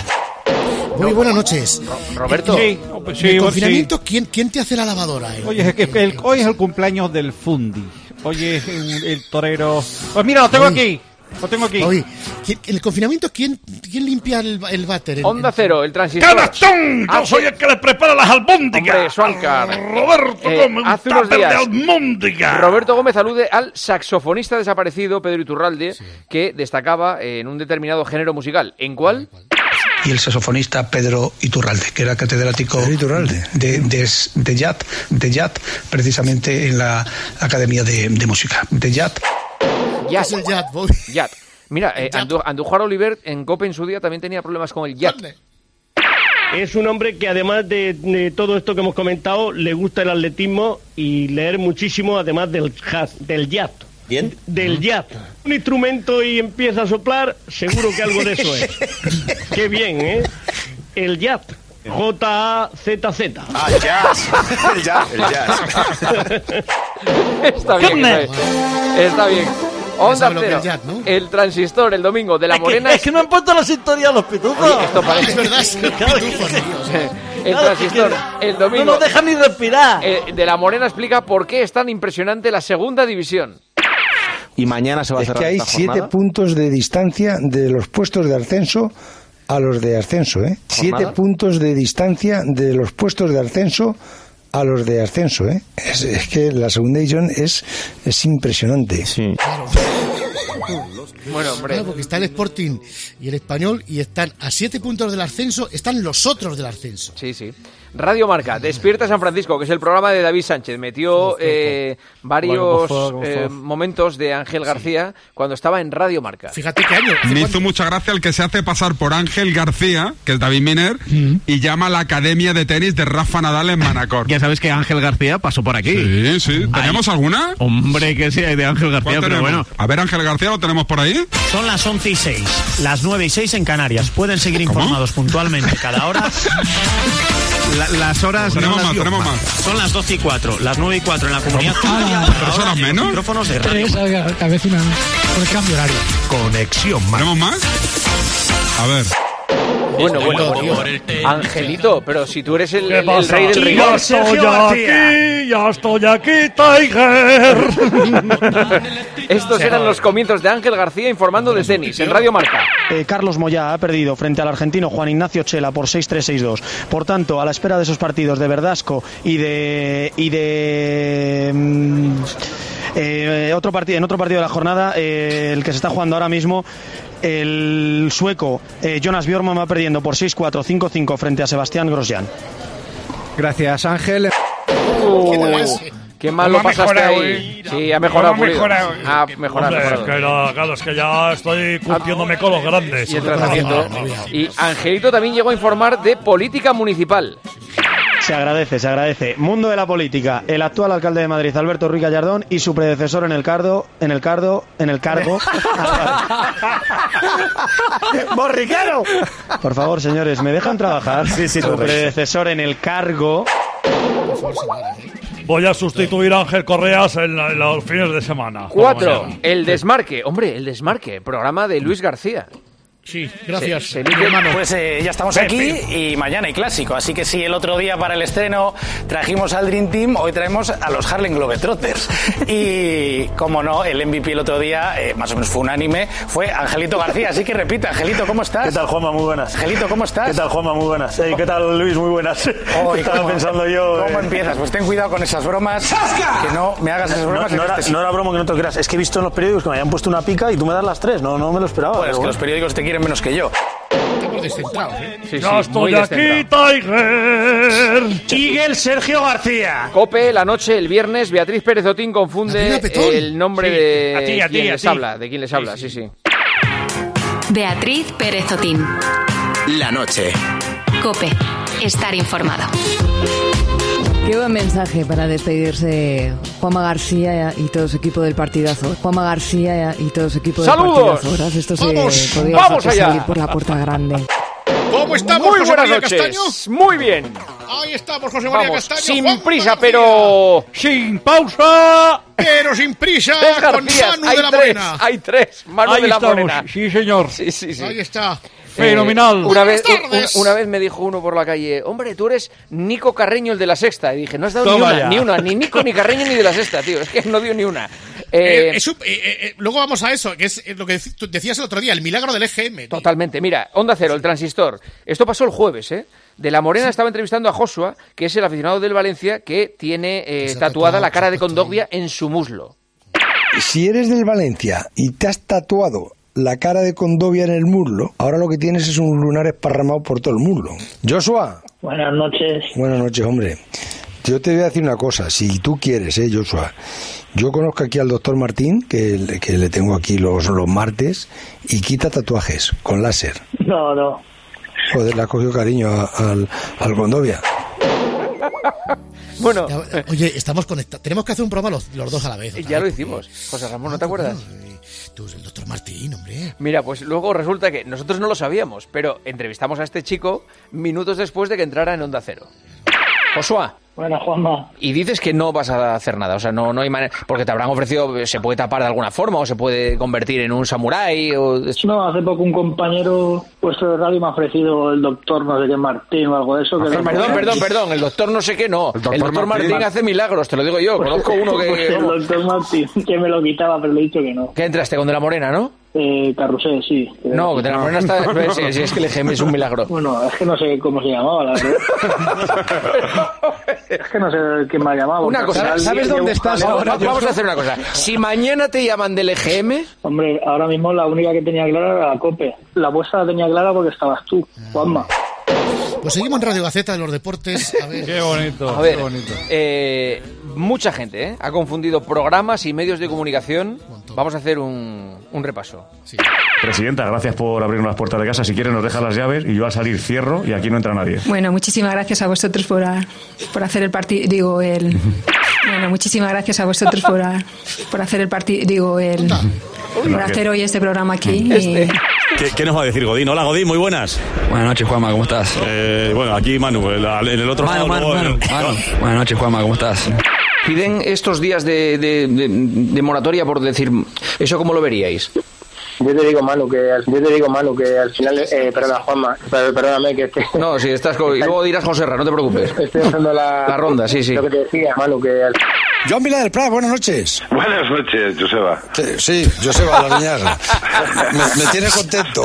Speaker 12: Muy buenas noches.
Speaker 4: Roberto.
Speaker 15: Sí,
Speaker 12: En
Speaker 15: sí,
Speaker 12: el
Speaker 15: bueno,
Speaker 12: confinamiento, ¿quién, ¿quién te hace la lavadora? eh?
Speaker 15: Oye, es que el- hoy es el cumpleaños del Fundi. Oye, el, el torero... Pues mira, lo tengo
Speaker 12: Oye.
Speaker 15: aquí. Lo tengo aquí.
Speaker 12: Oye, ¿quién- en el confinamiento, ¿quién, quién limpia el, el váter? El-
Speaker 4: Onda
Speaker 12: el-
Speaker 4: Cero, el transistor.
Speaker 24: ¡Canastón! Yo soy el que le prepara las albóndigas.
Speaker 4: Hombre, Swankar.
Speaker 24: Roberto
Speaker 4: Eh,
Speaker 24: Gómez, un
Speaker 4: hace unos
Speaker 24: tupper de
Speaker 4: días,
Speaker 24: albóndigas.
Speaker 4: Roberto Gómez alude al saxofonista desaparecido Pedro Iturralde, que destacaba en un determinado género musical. ¿En cuál?
Speaker 30: y el saxofonista Pedro Iturralde, que era catedrático
Speaker 31: Iturralde.
Speaker 30: de, de, de jazz, de jazz, precisamente en la Academia de, de Música, de jazz.
Speaker 4: Jazz.
Speaker 12: Es el Yat, Bobby.
Speaker 4: Yat. Mira, eh, Andú- Andújar Oliver en COPE en su día también tenía problemas con el Yat.
Speaker 5: Es un hombre que además de, de todo esto que hemos comentado, le gusta el atletismo y leer muchísimo, además del jazz, del jazz.
Speaker 7: ¿Bien?
Speaker 5: Del jazz. Un instrumento y empieza a soplar, seguro que algo de eso es. Qué bien, ¿eh? El jazz. J A Z Z.
Speaker 7: Ah, jazz. El jazz, el jazz.
Speaker 4: Está bien, está bien. Está bien. Onda
Speaker 12: sabe lo que
Speaker 4: Cero,
Speaker 12: es jazz, ¿no?
Speaker 4: el transistor, el domingo de La
Speaker 10: Es que,
Speaker 4: Morena.
Speaker 10: es que no han puesto la sintonía a los pitufos.
Speaker 4: Oye, esto parece-
Speaker 12: Es verdad, es el
Speaker 10: Claro,
Speaker 12: pitufo,
Speaker 10: que-
Speaker 12: tío, o sea.
Speaker 4: El
Speaker 10: Claro,
Speaker 4: transistor,
Speaker 10: que-
Speaker 4: el domingo.
Speaker 10: No nos dejan ni respirar.
Speaker 4: Eh, de La Morena explica por qué es tan impresionante la segunda división.
Speaker 7: Y mañana se va a
Speaker 31: Es
Speaker 7: cerrar
Speaker 31: que hay
Speaker 7: esta
Speaker 31: siete
Speaker 7: jornada.
Speaker 31: puntos de distancia de los puestos de ascenso a los de ascenso, ¿eh? Siete puntos de distancia de los puestos de ascenso a los de ascenso, ¿eh? Es, es que la segunda división es, es impresionante.
Speaker 7: Sí.
Speaker 4: Bueno, hombre.
Speaker 12: Claro, porque está el Sporting y el Español y están a siete puntos del ascenso, están los otros del ascenso.
Speaker 4: Sí, sí. Radio Marca, Despierta San Francisco, que es el programa de David Sánchez. Metió eh, varios eh, momentos de Ángel García cuando estaba en Radio Marca.
Speaker 12: Fíjate qué año.
Speaker 14: Me hizo mucha gracia el que se hace pasar por Ángel García, que es David Miner, y llama a la Academia de Tenis de Rafa Nadal en Manacor.
Speaker 17: Ya sabes que Ángel García pasó por aquí.
Speaker 14: Sí, sí. ¿Tenemos
Speaker 17: Ay,
Speaker 14: alguna?
Speaker 17: Hombre, que sí, hay de Ángel García,
Speaker 14: ¿Cuál
Speaker 17: pero
Speaker 14: tenemos?
Speaker 17: bueno.
Speaker 14: A ver, Ángel García, ¿lo tenemos por ahí?
Speaker 17: Son las once y seis, las nueve y seis en Canarias. Pueden seguir informados puntualmente cada hora. La- las horas
Speaker 14: Tenemos
Speaker 17: no las
Speaker 14: más,
Speaker 17: dio
Speaker 14: tenemos
Speaker 17: Juan.
Speaker 14: más.
Speaker 17: Son las doce y cuatro, las nueve y cuatro en la comunidad.
Speaker 14: Ah, ¿tres horas menos?
Speaker 17: Micrófonos de radio.
Speaker 12: Tres, a veces una, por el cambio horario.
Speaker 17: Conexión más.
Speaker 14: ¿Tenemos más? A ver.
Speaker 4: Bueno, bueno, bueno. Angelito, pero si tú eres el,
Speaker 10: ¿Qué
Speaker 4: el- el
Speaker 10: pasa?
Speaker 4: rey del
Speaker 10: Ya
Speaker 4: rigor.
Speaker 10: estoy aquí, ya estoy aquí, Tiger.
Speaker 4: Estos eran los comienzos de Ángel García informando de tenis en Radio Marca.
Speaker 5: Eh, Carlos Moyá ha perdido frente al argentino Juan Ignacio Chela por seis tres seis dos. Por tanto, a la espera de esos partidos de Verdasco y de y de mm, eh, otro partido en otro partido de la jornada, eh, el que se está jugando ahora mismo, el sueco eh, Jonas Björkman va perdiendo por seis cuatro cinco cinco frente a Sebastián Grosjean.
Speaker 31: Gracias, Ángel.
Speaker 4: Qué mal lo
Speaker 31: ¿Cómo ha
Speaker 4: pasaste
Speaker 31: mejorado,
Speaker 4: ahí. Sí, ha mejorado.
Speaker 31: ¿Cómo ha
Speaker 4: Pulido.
Speaker 31: mejorado?
Speaker 4: Ha mejorado,
Speaker 10: Hombre,
Speaker 4: mejorado.
Speaker 10: que no, claro, es que ya estoy curtiéndome con los grandes.
Speaker 4: Y el tratamiento. Y Angelito también llegó a informar de política municipal.
Speaker 5: Se agradece, se agradece. Mundo de la política. El actual alcalde de Madrid, Alberto Ruiz Gallardón, y su predecesor en el cargo, en el cargo, en el cargo.
Speaker 10: ¡Borriquero!
Speaker 5: Por favor, señores, ¿me dejan trabajar?
Speaker 10: Sí, sí,
Speaker 5: Su
Speaker 10: correcto.
Speaker 5: predecesor en el cargo.
Speaker 10: Voy a sustituir a Ángel Correas en, la- en los fines de semana. por la
Speaker 4: Cuatro,
Speaker 10: mañana.
Speaker 4: el desmarque. Hombre, el desmarque. Programa de Luis García.
Speaker 12: Sí, gracias.
Speaker 4: Se- se elige- hermano.
Speaker 18: Pues eh, ya estamos aquí y mañana hay clásico. Así que si el otro día para el estreno trajimos al Dream Team, hoy traemos a los Harlem Globetrotters. Y como no, el M V P el otro día, eh, más o menos fue unánime, fue Angelito García. Así que repite, Angelito, ¿cómo estás?
Speaker 5: ¿Qué tal, Juanma? Muy buenas.
Speaker 18: Angelito, ¿cómo estás?
Speaker 5: ¿Qué tal, Juanma? Muy buenas. Eh, ¿Qué tal, Luis? Muy buenas.
Speaker 18: Hoy,
Speaker 5: Estaba
Speaker 18: ¿cómo-
Speaker 5: pensando yo...
Speaker 18: ¿Cómo
Speaker 5: eh,
Speaker 18: empiezas? Pues ten cuidado con esas bromas. Que no me hagas esas
Speaker 5: No,
Speaker 18: bromas.
Speaker 5: no
Speaker 18: en
Speaker 5: era,
Speaker 18: este
Speaker 5: no era broma, que no te lo creas. Es que he visto en los periódicos que me habían puesto una pica y tú me das las tres. No, no me lo esperaba.
Speaker 18: Bueno, es
Speaker 5: pero
Speaker 18: que
Speaker 5: bueno.
Speaker 18: los periódicos te quieren menos que yo.
Speaker 12: Estamos descentrados, ¿eh?
Speaker 4: Sí,
Speaker 10: Ya
Speaker 4: sí,
Speaker 10: estoy
Speaker 4: muy
Speaker 10: aquí,
Speaker 4: descentrado.
Speaker 10: Tiger.
Speaker 5: Miguel Sergio García.
Speaker 4: Cope, la noche, el viernes, Beatriz Pérez Otín confunde
Speaker 12: Marina Petón.
Speaker 4: el nombre
Speaker 5: Sí,
Speaker 4: de
Speaker 5: a ti, a ti,
Speaker 4: quien
Speaker 5: a
Speaker 4: les
Speaker 5: ti.
Speaker 4: habla, de quien les habla, sí, sí.
Speaker 1: Beatriz Pérez Otín.
Speaker 2: La noche.
Speaker 1: Cope. Estar informado.
Speaker 19: Qué buen mensaje para despedirse Juanma García y todo su equipo del partidazo. Juanma García y todo su equipo del
Speaker 4: ¡Saludos!
Speaker 19: partidazo. Gracias, esto
Speaker 12: ¡Vamos!
Speaker 19: se podía
Speaker 4: ¡Vamos
Speaker 19: salir
Speaker 4: allá!
Speaker 19: por la puerta grande.
Speaker 12: ¿Cómo estamos,
Speaker 4: Muy
Speaker 12: José
Speaker 4: buenas
Speaker 12: María
Speaker 4: noches.
Speaker 12: Castaño?
Speaker 4: Muy bien.
Speaker 12: Ahí estamos, José María
Speaker 4: Vamos,
Speaker 12: Castaño.
Speaker 4: sin
Speaker 12: Juanma
Speaker 4: prisa,
Speaker 12: García.
Speaker 4: pero...
Speaker 10: sin pausa.
Speaker 12: Pero sin prisa,
Speaker 4: Tres
Speaker 12: con
Speaker 4: Garcías,
Speaker 12: Manu
Speaker 4: hay
Speaker 12: de la
Speaker 4: tres,
Speaker 12: Morena.
Speaker 4: hay tres. Manu
Speaker 10: Ahí
Speaker 4: de la
Speaker 10: estamos.
Speaker 4: Morena.
Speaker 10: Sí, señor.
Speaker 4: Sí, sí, sí.
Speaker 12: Ahí está.
Speaker 10: Fenomenal.
Speaker 4: Eh, una, vez,
Speaker 12: Buenas tardes.
Speaker 4: una, una vez me dijo uno por la calle, hombre, tú eres Nico Carreño, el de la Sexta. Y dije, no has dado ni
Speaker 10: Toma
Speaker 4: una,
Speaker 10: ya.
Speaker 4: ni una, ni Nico, ni Carreño, ni de la Sexta, tío. Es que no dio ni una.
Speaker 12: Eh,
Speaker 4: Eh,
Speaker 12: es un- eh, eh, eh, luego vamos a eso, que es eh, lo que dec- tú decías el otro día, el milagro del E G M. tío.
Speaker 4: Totalmente. Mira, Onda Cero, el transistor. Esto pasó el jueves, ¿eh? De la Morena estaba entrevistando a Joshua, que es el aficionado del Valencia, que tiene eh,
Speaker 31: Se ha
Speaker 4: tatuada
Speaker 31: tatuado,
Speaker 4: la cara
Speaker 31: se ha
Speaker 4: de Condoglia en su muslo.
Speaker 31: Si eres del Valencia y te has tatuado la cara de Condovia en el muslo, ahora lo que tienes es un lunar esparramado por todo el muslo. Joshua.
Speaker 3: Buenas noches.
Speaker 31: Buenas noches, hombre. Yo te voy a decir una cosa, si tú quieres, eh, Joshua. Yo conozco aquí al doctor Martín, que, que le tengo aquí los, los martes, y quita tatuajes con láser.
Speaker 3: No, no.
Speaker 31: Joder, le ha cogido cariño a, al, al Condovia.
Speaker 4: Bueno,
Speaker 12: ya, oye, estamos conectados. Tenemos que hacer un programa los, los dos a la vez.
Speaker 4: Ya lo hicimos. José Ramón, ¿no te acuerdas?
Speaker 12: Tú, el doctor Martín, hombre.
Speaker 4: Mira, pues luego resulta que nosotros no lo sabíamos, pero entrevistamos a este chico minutos después de que entrara en Onda Cero. Joshua.
Speaker 3: Buena, Juanma.
Speaker 4: Y dices que no vas a hacer nada, o sea, no, no hay manera, porque te habrán ofrecido, se puede tapar de alguna forma o se puede convertir en un samurái o...
Speaker 3: No, hace poco un compañero puesto de radio me ha ofrecido el doctor no sé qué Martín o algo de eso. Que
Speaker 4: perdón, perdón, perdón, perdón, el doctor no sé qué no, el doctor, el doctor Martín, Martín hace milagros, te lo digo yo, pues, conozco uno que...
Speaker 3: Pues el doctor Martín, que me lo quitaba, pero le he dicho que no.
Speaker 4: ¿Qué entraste con De la Morena, no?
Speaker 3: Eh, Carrusel, sí.
Speaker 4: No, De la Morena está... Si, si es que el E G M es un milagro.
Speaker 3: Bueno, es que no sé cómo se llamaba, la verdad. Es que no sé quién me ha llamado.
Speaker 4: Una cosa, ¿sabes dónde estás ahora? Vamos a hacer una cosa. Si mañana te llaman del E G M...
Speaker 3: Hombre, ahora mismo la única que tenía clara era la COPE. La vuestra la tenía clara porque estabas tú, Juanma.
Speaker 12: Pues seguimos en Radio Gaceta de los deportes. A ver.
Speaker 15: Qué bonito,
Speaker 4: a ver,
Speaker 15: qué bonito.
Speaker 4: Eh, mucha gente ¿eh? ha confundido programas y medios de comunicación. Vamos a hacer un, un repaso.
Speaker 12: Sí.
Speaker 6: Presidenta, gracias por abrirnos las puertas de casa. Si quiere nos deja las llaves y yo al salir cierro y aquí no entra nadie.
Speaker 8: Bueno, muchísimas gracias a vosotros por, a, por hacer el partido, digo, el... Bueno, muchísimas gracias a vosotros por, a, por hacer el partido, digo, el... Por hacer hoy este programa aquí.
Speaker 6: Este.
Speaker 8: Y...
Speaker 6: ¿Qué, ¿Qué nos va a decir Godín? Hola Godín, muy buenas.
Speaker 20: Buenas noches, Juanma, ¿cómo estás?
Speaker 6: Eh, bueno, aquí Manu, en, la, en el otro
Speaker 20: Manu,
Speaker 6: lado.
Speaker 20: Manu, Manu,
Speaker 6: el...
Speaker 20: Manu. Buenas noches, Juanma, ¿cómo estás?
Speaker 4: Piden estos días de, de, de, de moratoria por decir... ¿Eso cómo lo veríais?
Speaker 3: Yo te digo, Manu, que al, yo te digo, Manu, que al final... Eh, perdona, Juanma, perdóname que... Este,
Speaker 4: no, si estás... Con, y luego dirás Joserra, no te preocupes.
Speaker 3: Estoy haciendo la...
Speaker 4: La ronda, sí, sí.
Speaker 3: Lo que te decía, Manu, que... Al...
Speaker 31: Joan Vila del Prat, buenas noches.
Speaker 13: Buenas noches, Joseba.
Speaker 31: Sí, Joseba, la niñaga. me, me tiene contento.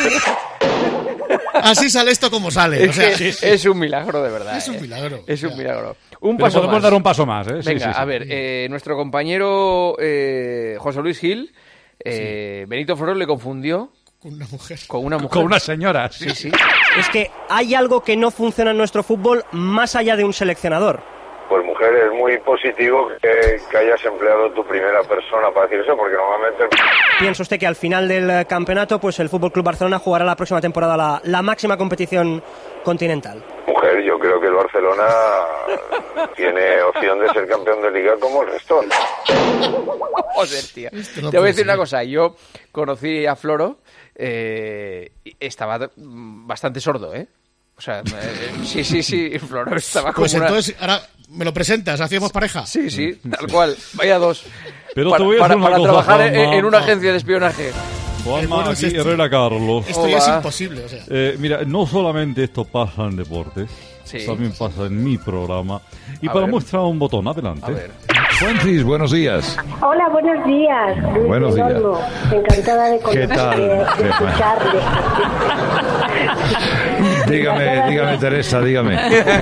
Speaker 12: Así sale esto como sale.
Speaker 4: Es,
Speaker 12: o sea,
Speaker 4: que es un milagro, de verdad.
Speaker 12: Es un milagro.
Speaker 4: Eh. Es un milagro. Un
Speaker 15: Pero
Speaker 4: paso
Speaker 15: podemos
Speaker 4: más.
Speaker 15: dar un paso más, ¿eh?
Speaker 4: Venga,
Speaker 15: sí, sí, sí.
Speaker 4: a ver, eh, nuestro compañero eh, José Luis Gil, eh, sí. Benito Floro le confundió
Speaker 12: con una mujer.
Speaker 4: Con una mujer.
Speaker 15: Con una señora.
Speaker 4: Sí, sí.
Speaker 21: Es que hay algo que no funciona en nuestro fútbol más allá de un seleccionador.
Speaker 13: Pues mujer, es muy positivo que, que hayas empleado tu primera persona para decir eso, porque normalmente...
Speaker 21: ¿Piensa usted que al final del campeonato, pues el F C Barcelona jugará la próxima temporada la, la máxima competición continental?
Speaker 13: Mujer, yo creo que el Barcelona tiene opción de ser campeón de Liga como el resto.
Speaker 4: Joder, tío. No te voy a decir una cosa. Yo conocí a Floro, eh, estaba bastante sordo, ¿eh? O sea, eh, sí, sí, sí, Floro estaba como
Speaker 12: Pues entonces, una... ahora me lo presentas, hacíamos pareja.
Speaker 4: Sí, sí, tal cual, vaya dos.
Speaker 15: Pero
Speaker 4: para,
Speaker 15: te voy a
Speaker 4: para,
Speaker 15: hacer una
Speaker 4: para
Speaker 15: cosa,
Speaker 4: trabajar
Speaker 15: Juanma,
Speaker 4: en, en una agencia de espionaje.
Speaker 15: Juanma,
Speaker 12: bueno,
Speaker 15: aquí
Speaker 12: esto,
Speaker 15: Herrera Carlos.
Speaker 12: Esto ya es imposible, o sea.
Speaker 15: Eh, mira, no solamente esto pasa en deportes,
Speaker 4: sí.
Speaker 15: también pasa en mi programa. Y
Speaker 4: a
Speaker 15: para
Speaker 4: ver.
Speaker 15: muestra un botón, adelante.
Speaker 4: A ver.
Speaker 23: Fuentes, buenos días.
Speaker 25: Hola, buenos días. Luis
Speaker 23: Buenos días.
Speaker 25: Olmo. Encantada de
Speaker 23: ¿Qué tal?
Speaker 25: de, de
Speaker 23: ¿Qué
Speaker 25: escucharle.
Speaker 23: Dígame, dígame, Teresa, dígame.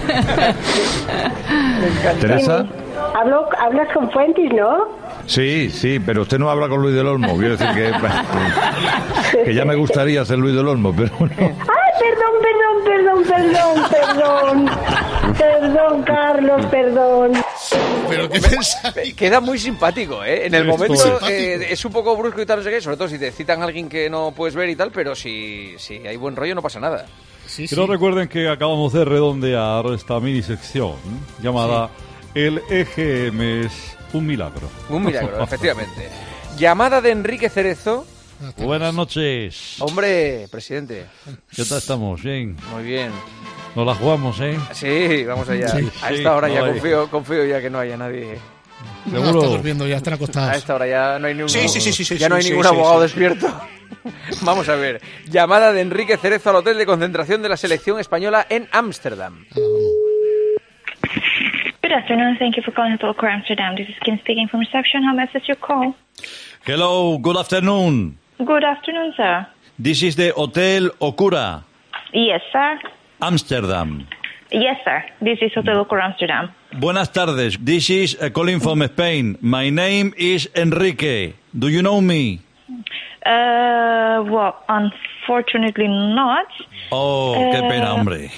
Speaker 23: ¿Teresa?
Speaker 25: Hablo, hablas con Fuentes, ¿no?
Speaker 23: Sí, sí, pero usted no habla con Luis del Olmo. Quiero decir que, que ya me gustaría ser Luis del Olmo, pero no.
Speaker 25: ¡Ay, perdón, perdón, perdón, perdón, perdón! Perdón, Carlos, perdón.
Speaker 12: Pero qué pensás.
Speaker 4: Queda muy simpático, ¿eh? En el
Speaker 15: Esto
Speaker 4: momento
Speaker 15: es.
Speaker 4: eh, es un poco brusco y tal, no sé qué, sobre todo si te citan a alguien que no puedes ver y tal, pero si, si hay buen rollo no pasa nada.
Speaker 12: Sí,
Speaker 15: Pero
Speaker 12: sí.
Speaker 15: recuerden que acabamos de redondear esta mini sección llamada sí. El E G M es un milagro.
Speaker 4: Un milagro, efectivamente. Llamada de Enrique Cerezo.
Speaker 10: Buenas noches.
Speaker 4: Hombre, presidente.
Speaker 10: ¿Qué tal estamos? Bien.
Speaker 4: Muy bien.
Speaker 10: Nos la jugamos, ¿eh?
Speaker 4: Sí, vamos allá.
Speaker 10: Sí,
Speaker 4: a
Speaker 10: sí,
Speaker 4: esta hora ya
Speaker 10: ahí.
Speaker 4: confío, confío ya que no haya nadie.
Speaker 12: No, está durmiendo, ya están acostados.
Speaker 4: A esta hora ya no hay ningún,
Speaker 12: Sí, sí, sí, sí, sí,
Speaker 4: ya no hay
Speaker 12: sí,
Speaker 4: ningún
Speaker 12: sí,
Speaker 4: abogado
Speaker 12: sí.
Speaker 4: despierto. Vamos a ver. Llamada de Enrique Cerezo al hotel de concentración de la selección española en Ámsterdam.
Speaker 26: Good afternoon. Thank you for calling Hotel Accor Amsterdam. This is Kim speaking from reception. How may I assist your call?
Speaker 10: Hello, good afternoon.
Speaker 26: Good afternoon, sir.
Speaker 10: This is the Hotel Okura,
Speaker 26: Yes, sir.
Speaker 10: Amsterdam.
Speaker 26: Yes, sir. This is Hotel Accor Amsterdam.
Speaker 10: Buenas tardes. This is uh, calling from Spain. My name is Enrique. Do you know me?
Speaker 26: Uh, well, unfortunately not.
Speaker 23: Oh, qué
Speaker 26: Uh,
Speaker 23: pena, hombre.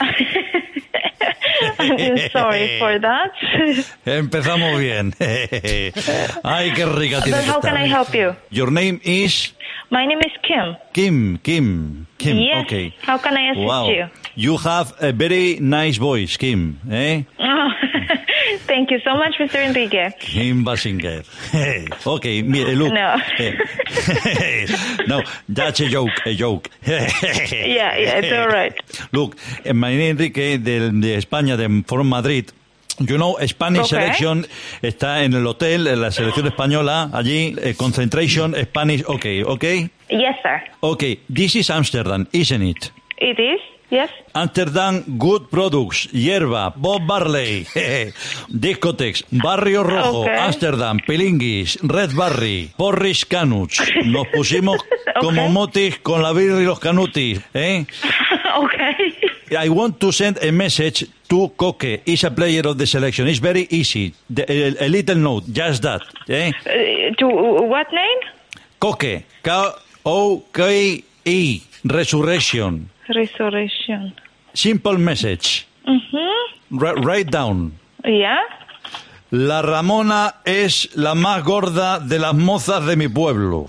Speaker 26: I'm sorry for that.
Speaker 23: Empezamos bien. Ay, qué rica
Speaker 26: But
Speaker 23: tiene que
Speaker 26: how can I
Speaker 23: estar.
Speaker 26: help you?
Speaker 23: Your name is
Speaker 26: My name is Kim.
Speaker 23: Kim. Kim. Kim.
Speaker 26: Yes.
Speaker 23: Okay.
Speaker 26: How can I assist
Speaker 23: Wow.
Speaker 26: you?
Speaker 23: You have a very nice voice, Kim. Eh?
Speaker 26: Oh, thank you so much, Mister Enrique.
Speaker 23: Kim Basinger. Okay, mire, look.
Speaker 26: No.
Speaker 23: Eh, no, that's a joke, a joke.
Speaker 26: Yeah, yeah, it's all right.
Speaker 23: Look, eh, my name Enrique de, de España, de From Madrid. You know, Spanish
Speaker 26: Okay.
Speaker 23: Selection está en el hotel, en la selección española, allí, eh, concentration Spanish, okay, okay?
Speaker 26: Yes, sir.
Speaker 23: Okay, this is Amsterdam, isn't it?
Speaker 26: It is. Yes.
Speaker 23: Amsterdam, good products, hierba, Bob Marley, discotex, Barrio Rojo,
Speaker 26: Okay.
Speaker 23: Amsterdam, Pilinguis, Red Barry, Porris Canuts. Nos pusimos como motis con la birra y los canutis, ¿eh?
Speaker 26: Okay.
Speaker 23: I want to send a message to Coque. He's a player of the selection. It's very easy. The- a, a little note, just that, eh?
Speaker 26: Uh, to what name?
Speaker 23: Coque, K O K E, Resurrection.
Speaker 26: Resurrection.
Speaker 23: Simple message.
Speaker 26: Mhm.
Speaker 23: Ri- write down.
Speaker 26: Yeah.
Speaker 23: La Ramona es la más gorda de las mozas de mi pueblo.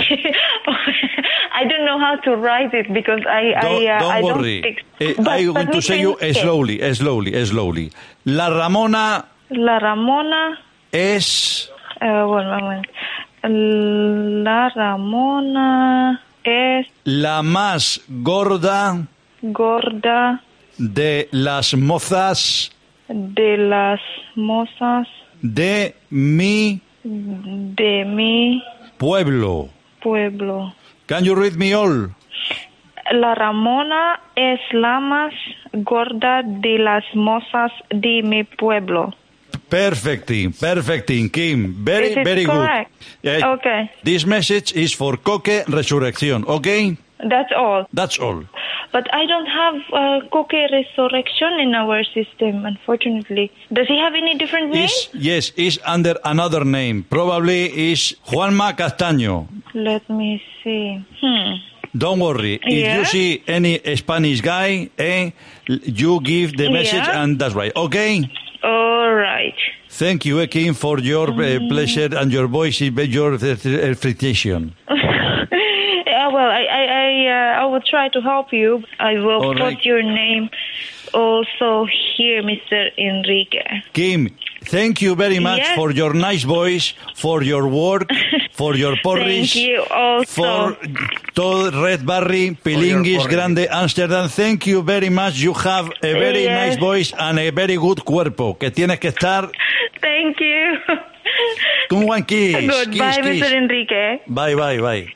Speaker 26: I don't know how to write it because I
Speaker 23: Don't,
Speaker 26: I uh,
Speaker 23: don't
Speaker 26: I don't
Speaker 23: worry.
Speaker 26: speak.
Speaker 23: Eh,
Speaker 26: But-
Speaker 23: I'm
Speaker 26: but
Speaker 23: going to
Speaker 26: which
Speaker 23: say you
Speaker 26: name is it?
Speaker 23: slowly, slowly, slowly. La Ramona
Speaker 26: La Ramona.
Speaker 23: es
Speaker 26: Uh, one moment. La Ramona es
Speaker 23: la más gorda
Speaker 26: gorda
Speaker 23: de las mozas
Speaker 26: de las mozas
Speaker 23: de mi
Speaker 26: de mi
Speaker 23: pueblo.
Speaker 26: pueblo.
Speaker 23: Can you read me all?
Speaker 26: La Ramona es la más gorda de las mozas de mi pueblo.
Speaker 23: Perfecting, perfecting, Kim. Very,
Speaker 26: This is
Speaker 23: very
Speaker 26: correct.
Speaker 23: good. Eh,
Speaker 26: Okay.
Speaker 23: This message is for Coque Resurrección, okay?
Speaker 26: That's all.
Speaker 23: That's all.
Speaker 26: But I don't have uh, Coque Resurrection in our system, unfortunately. Does he have any different name?
Speaker 23: Is, yes, is under another name. Probably is Juanma Castaño.
Speaker 26: Let me see. Hmm.
Speaker 23: Don't worry. If
Speaker 26: Yeah.
Speaker 23: you see any Spanish guy, eh, you give the message
Speaker 26: Yeah.
Speaker 23: and that's right. Okay?
Speaker 26: All right.
Speaker 23: Thank you, eh, Kim, for your uh, pleasure and your voice, your uh, fritation.
Speaker 26: Yeah, well, I I I, uh, I will try to help you. I will
Speaker 23: All
Speaker 26: put
Speaker 23: right.
Speaker 26: your name also here, Mister Enrique.
Speaker 23: Kim, thank you very much
Speaker 26: Yes.
Speaker 23: for your nice voice, for your work, for your porridge,
Speaker 26: Thank you also.
Speaker 23: for todo Red Barry, Pilinguis,
Speaker 26: porridge.
Speaker 23: Grande Amsterdam. Thank you very much. You have a very
Speaker 26: Yes.
Speaker 23: nice voice and a very good cuerpo, que tienes que estar
Speaker 26: Thank you.
Speaker 23: con one kiss.
Speaker 26: Goodbye,
Speaker 23: kiss, kiss.
Speaker 26: Mister Enrique.
Speaker 23: Bye, bye, bye.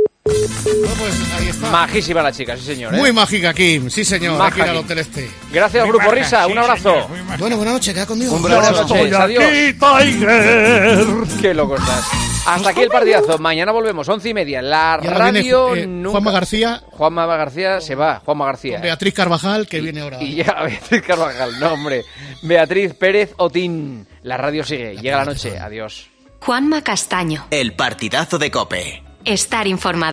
Speaker 4: Majísima la chica, sí señor. ¿eh?
Speaker 12: Muy mágica, Kim. Sí, señor.
Speaker 4: Maja,
Speaker 12: Aquí en el
Speaker 4: Kim.
Speaker 12: hotel este.
Speaker 4: Gracias,
Speaker 12: Muy
Speaker 4: Grupo
Speaker 12: maja,
Speaker 4: Risa.
Speaker 12: sí,
Speaker 4: Un abrazo.
Speaker 12: señor, muy maja. Bueno, buenas noches. Queda conmigo.
Speaker 4: Un buenas noches. Adiós.
Speaker 10: Tiger.
Speaker 4: Qué loco estás. Hasta aquí el partidazo. Mañana volvemos, once y media. La
Speaker 12: Y ahora viene,
Speaker 4: radio
Speaker 12: eh,
Speaker 4: nunca...
Speaker 12: Juanma García.
Speaker 4: Juanma García se va. Juanma García.
Speaker 12: Beatriz Carvajal, que viene ahora.
Speaker 4: Y ya, Beatriz Carvajal. No, hombre. Beatriz Pérez Otín. La radio sigue. Llega la noche. Adiós.
Speaker 1: Juanma Castaño.
Speaker 2: El partidazo de COPE.
Speaker 1: Estar informado.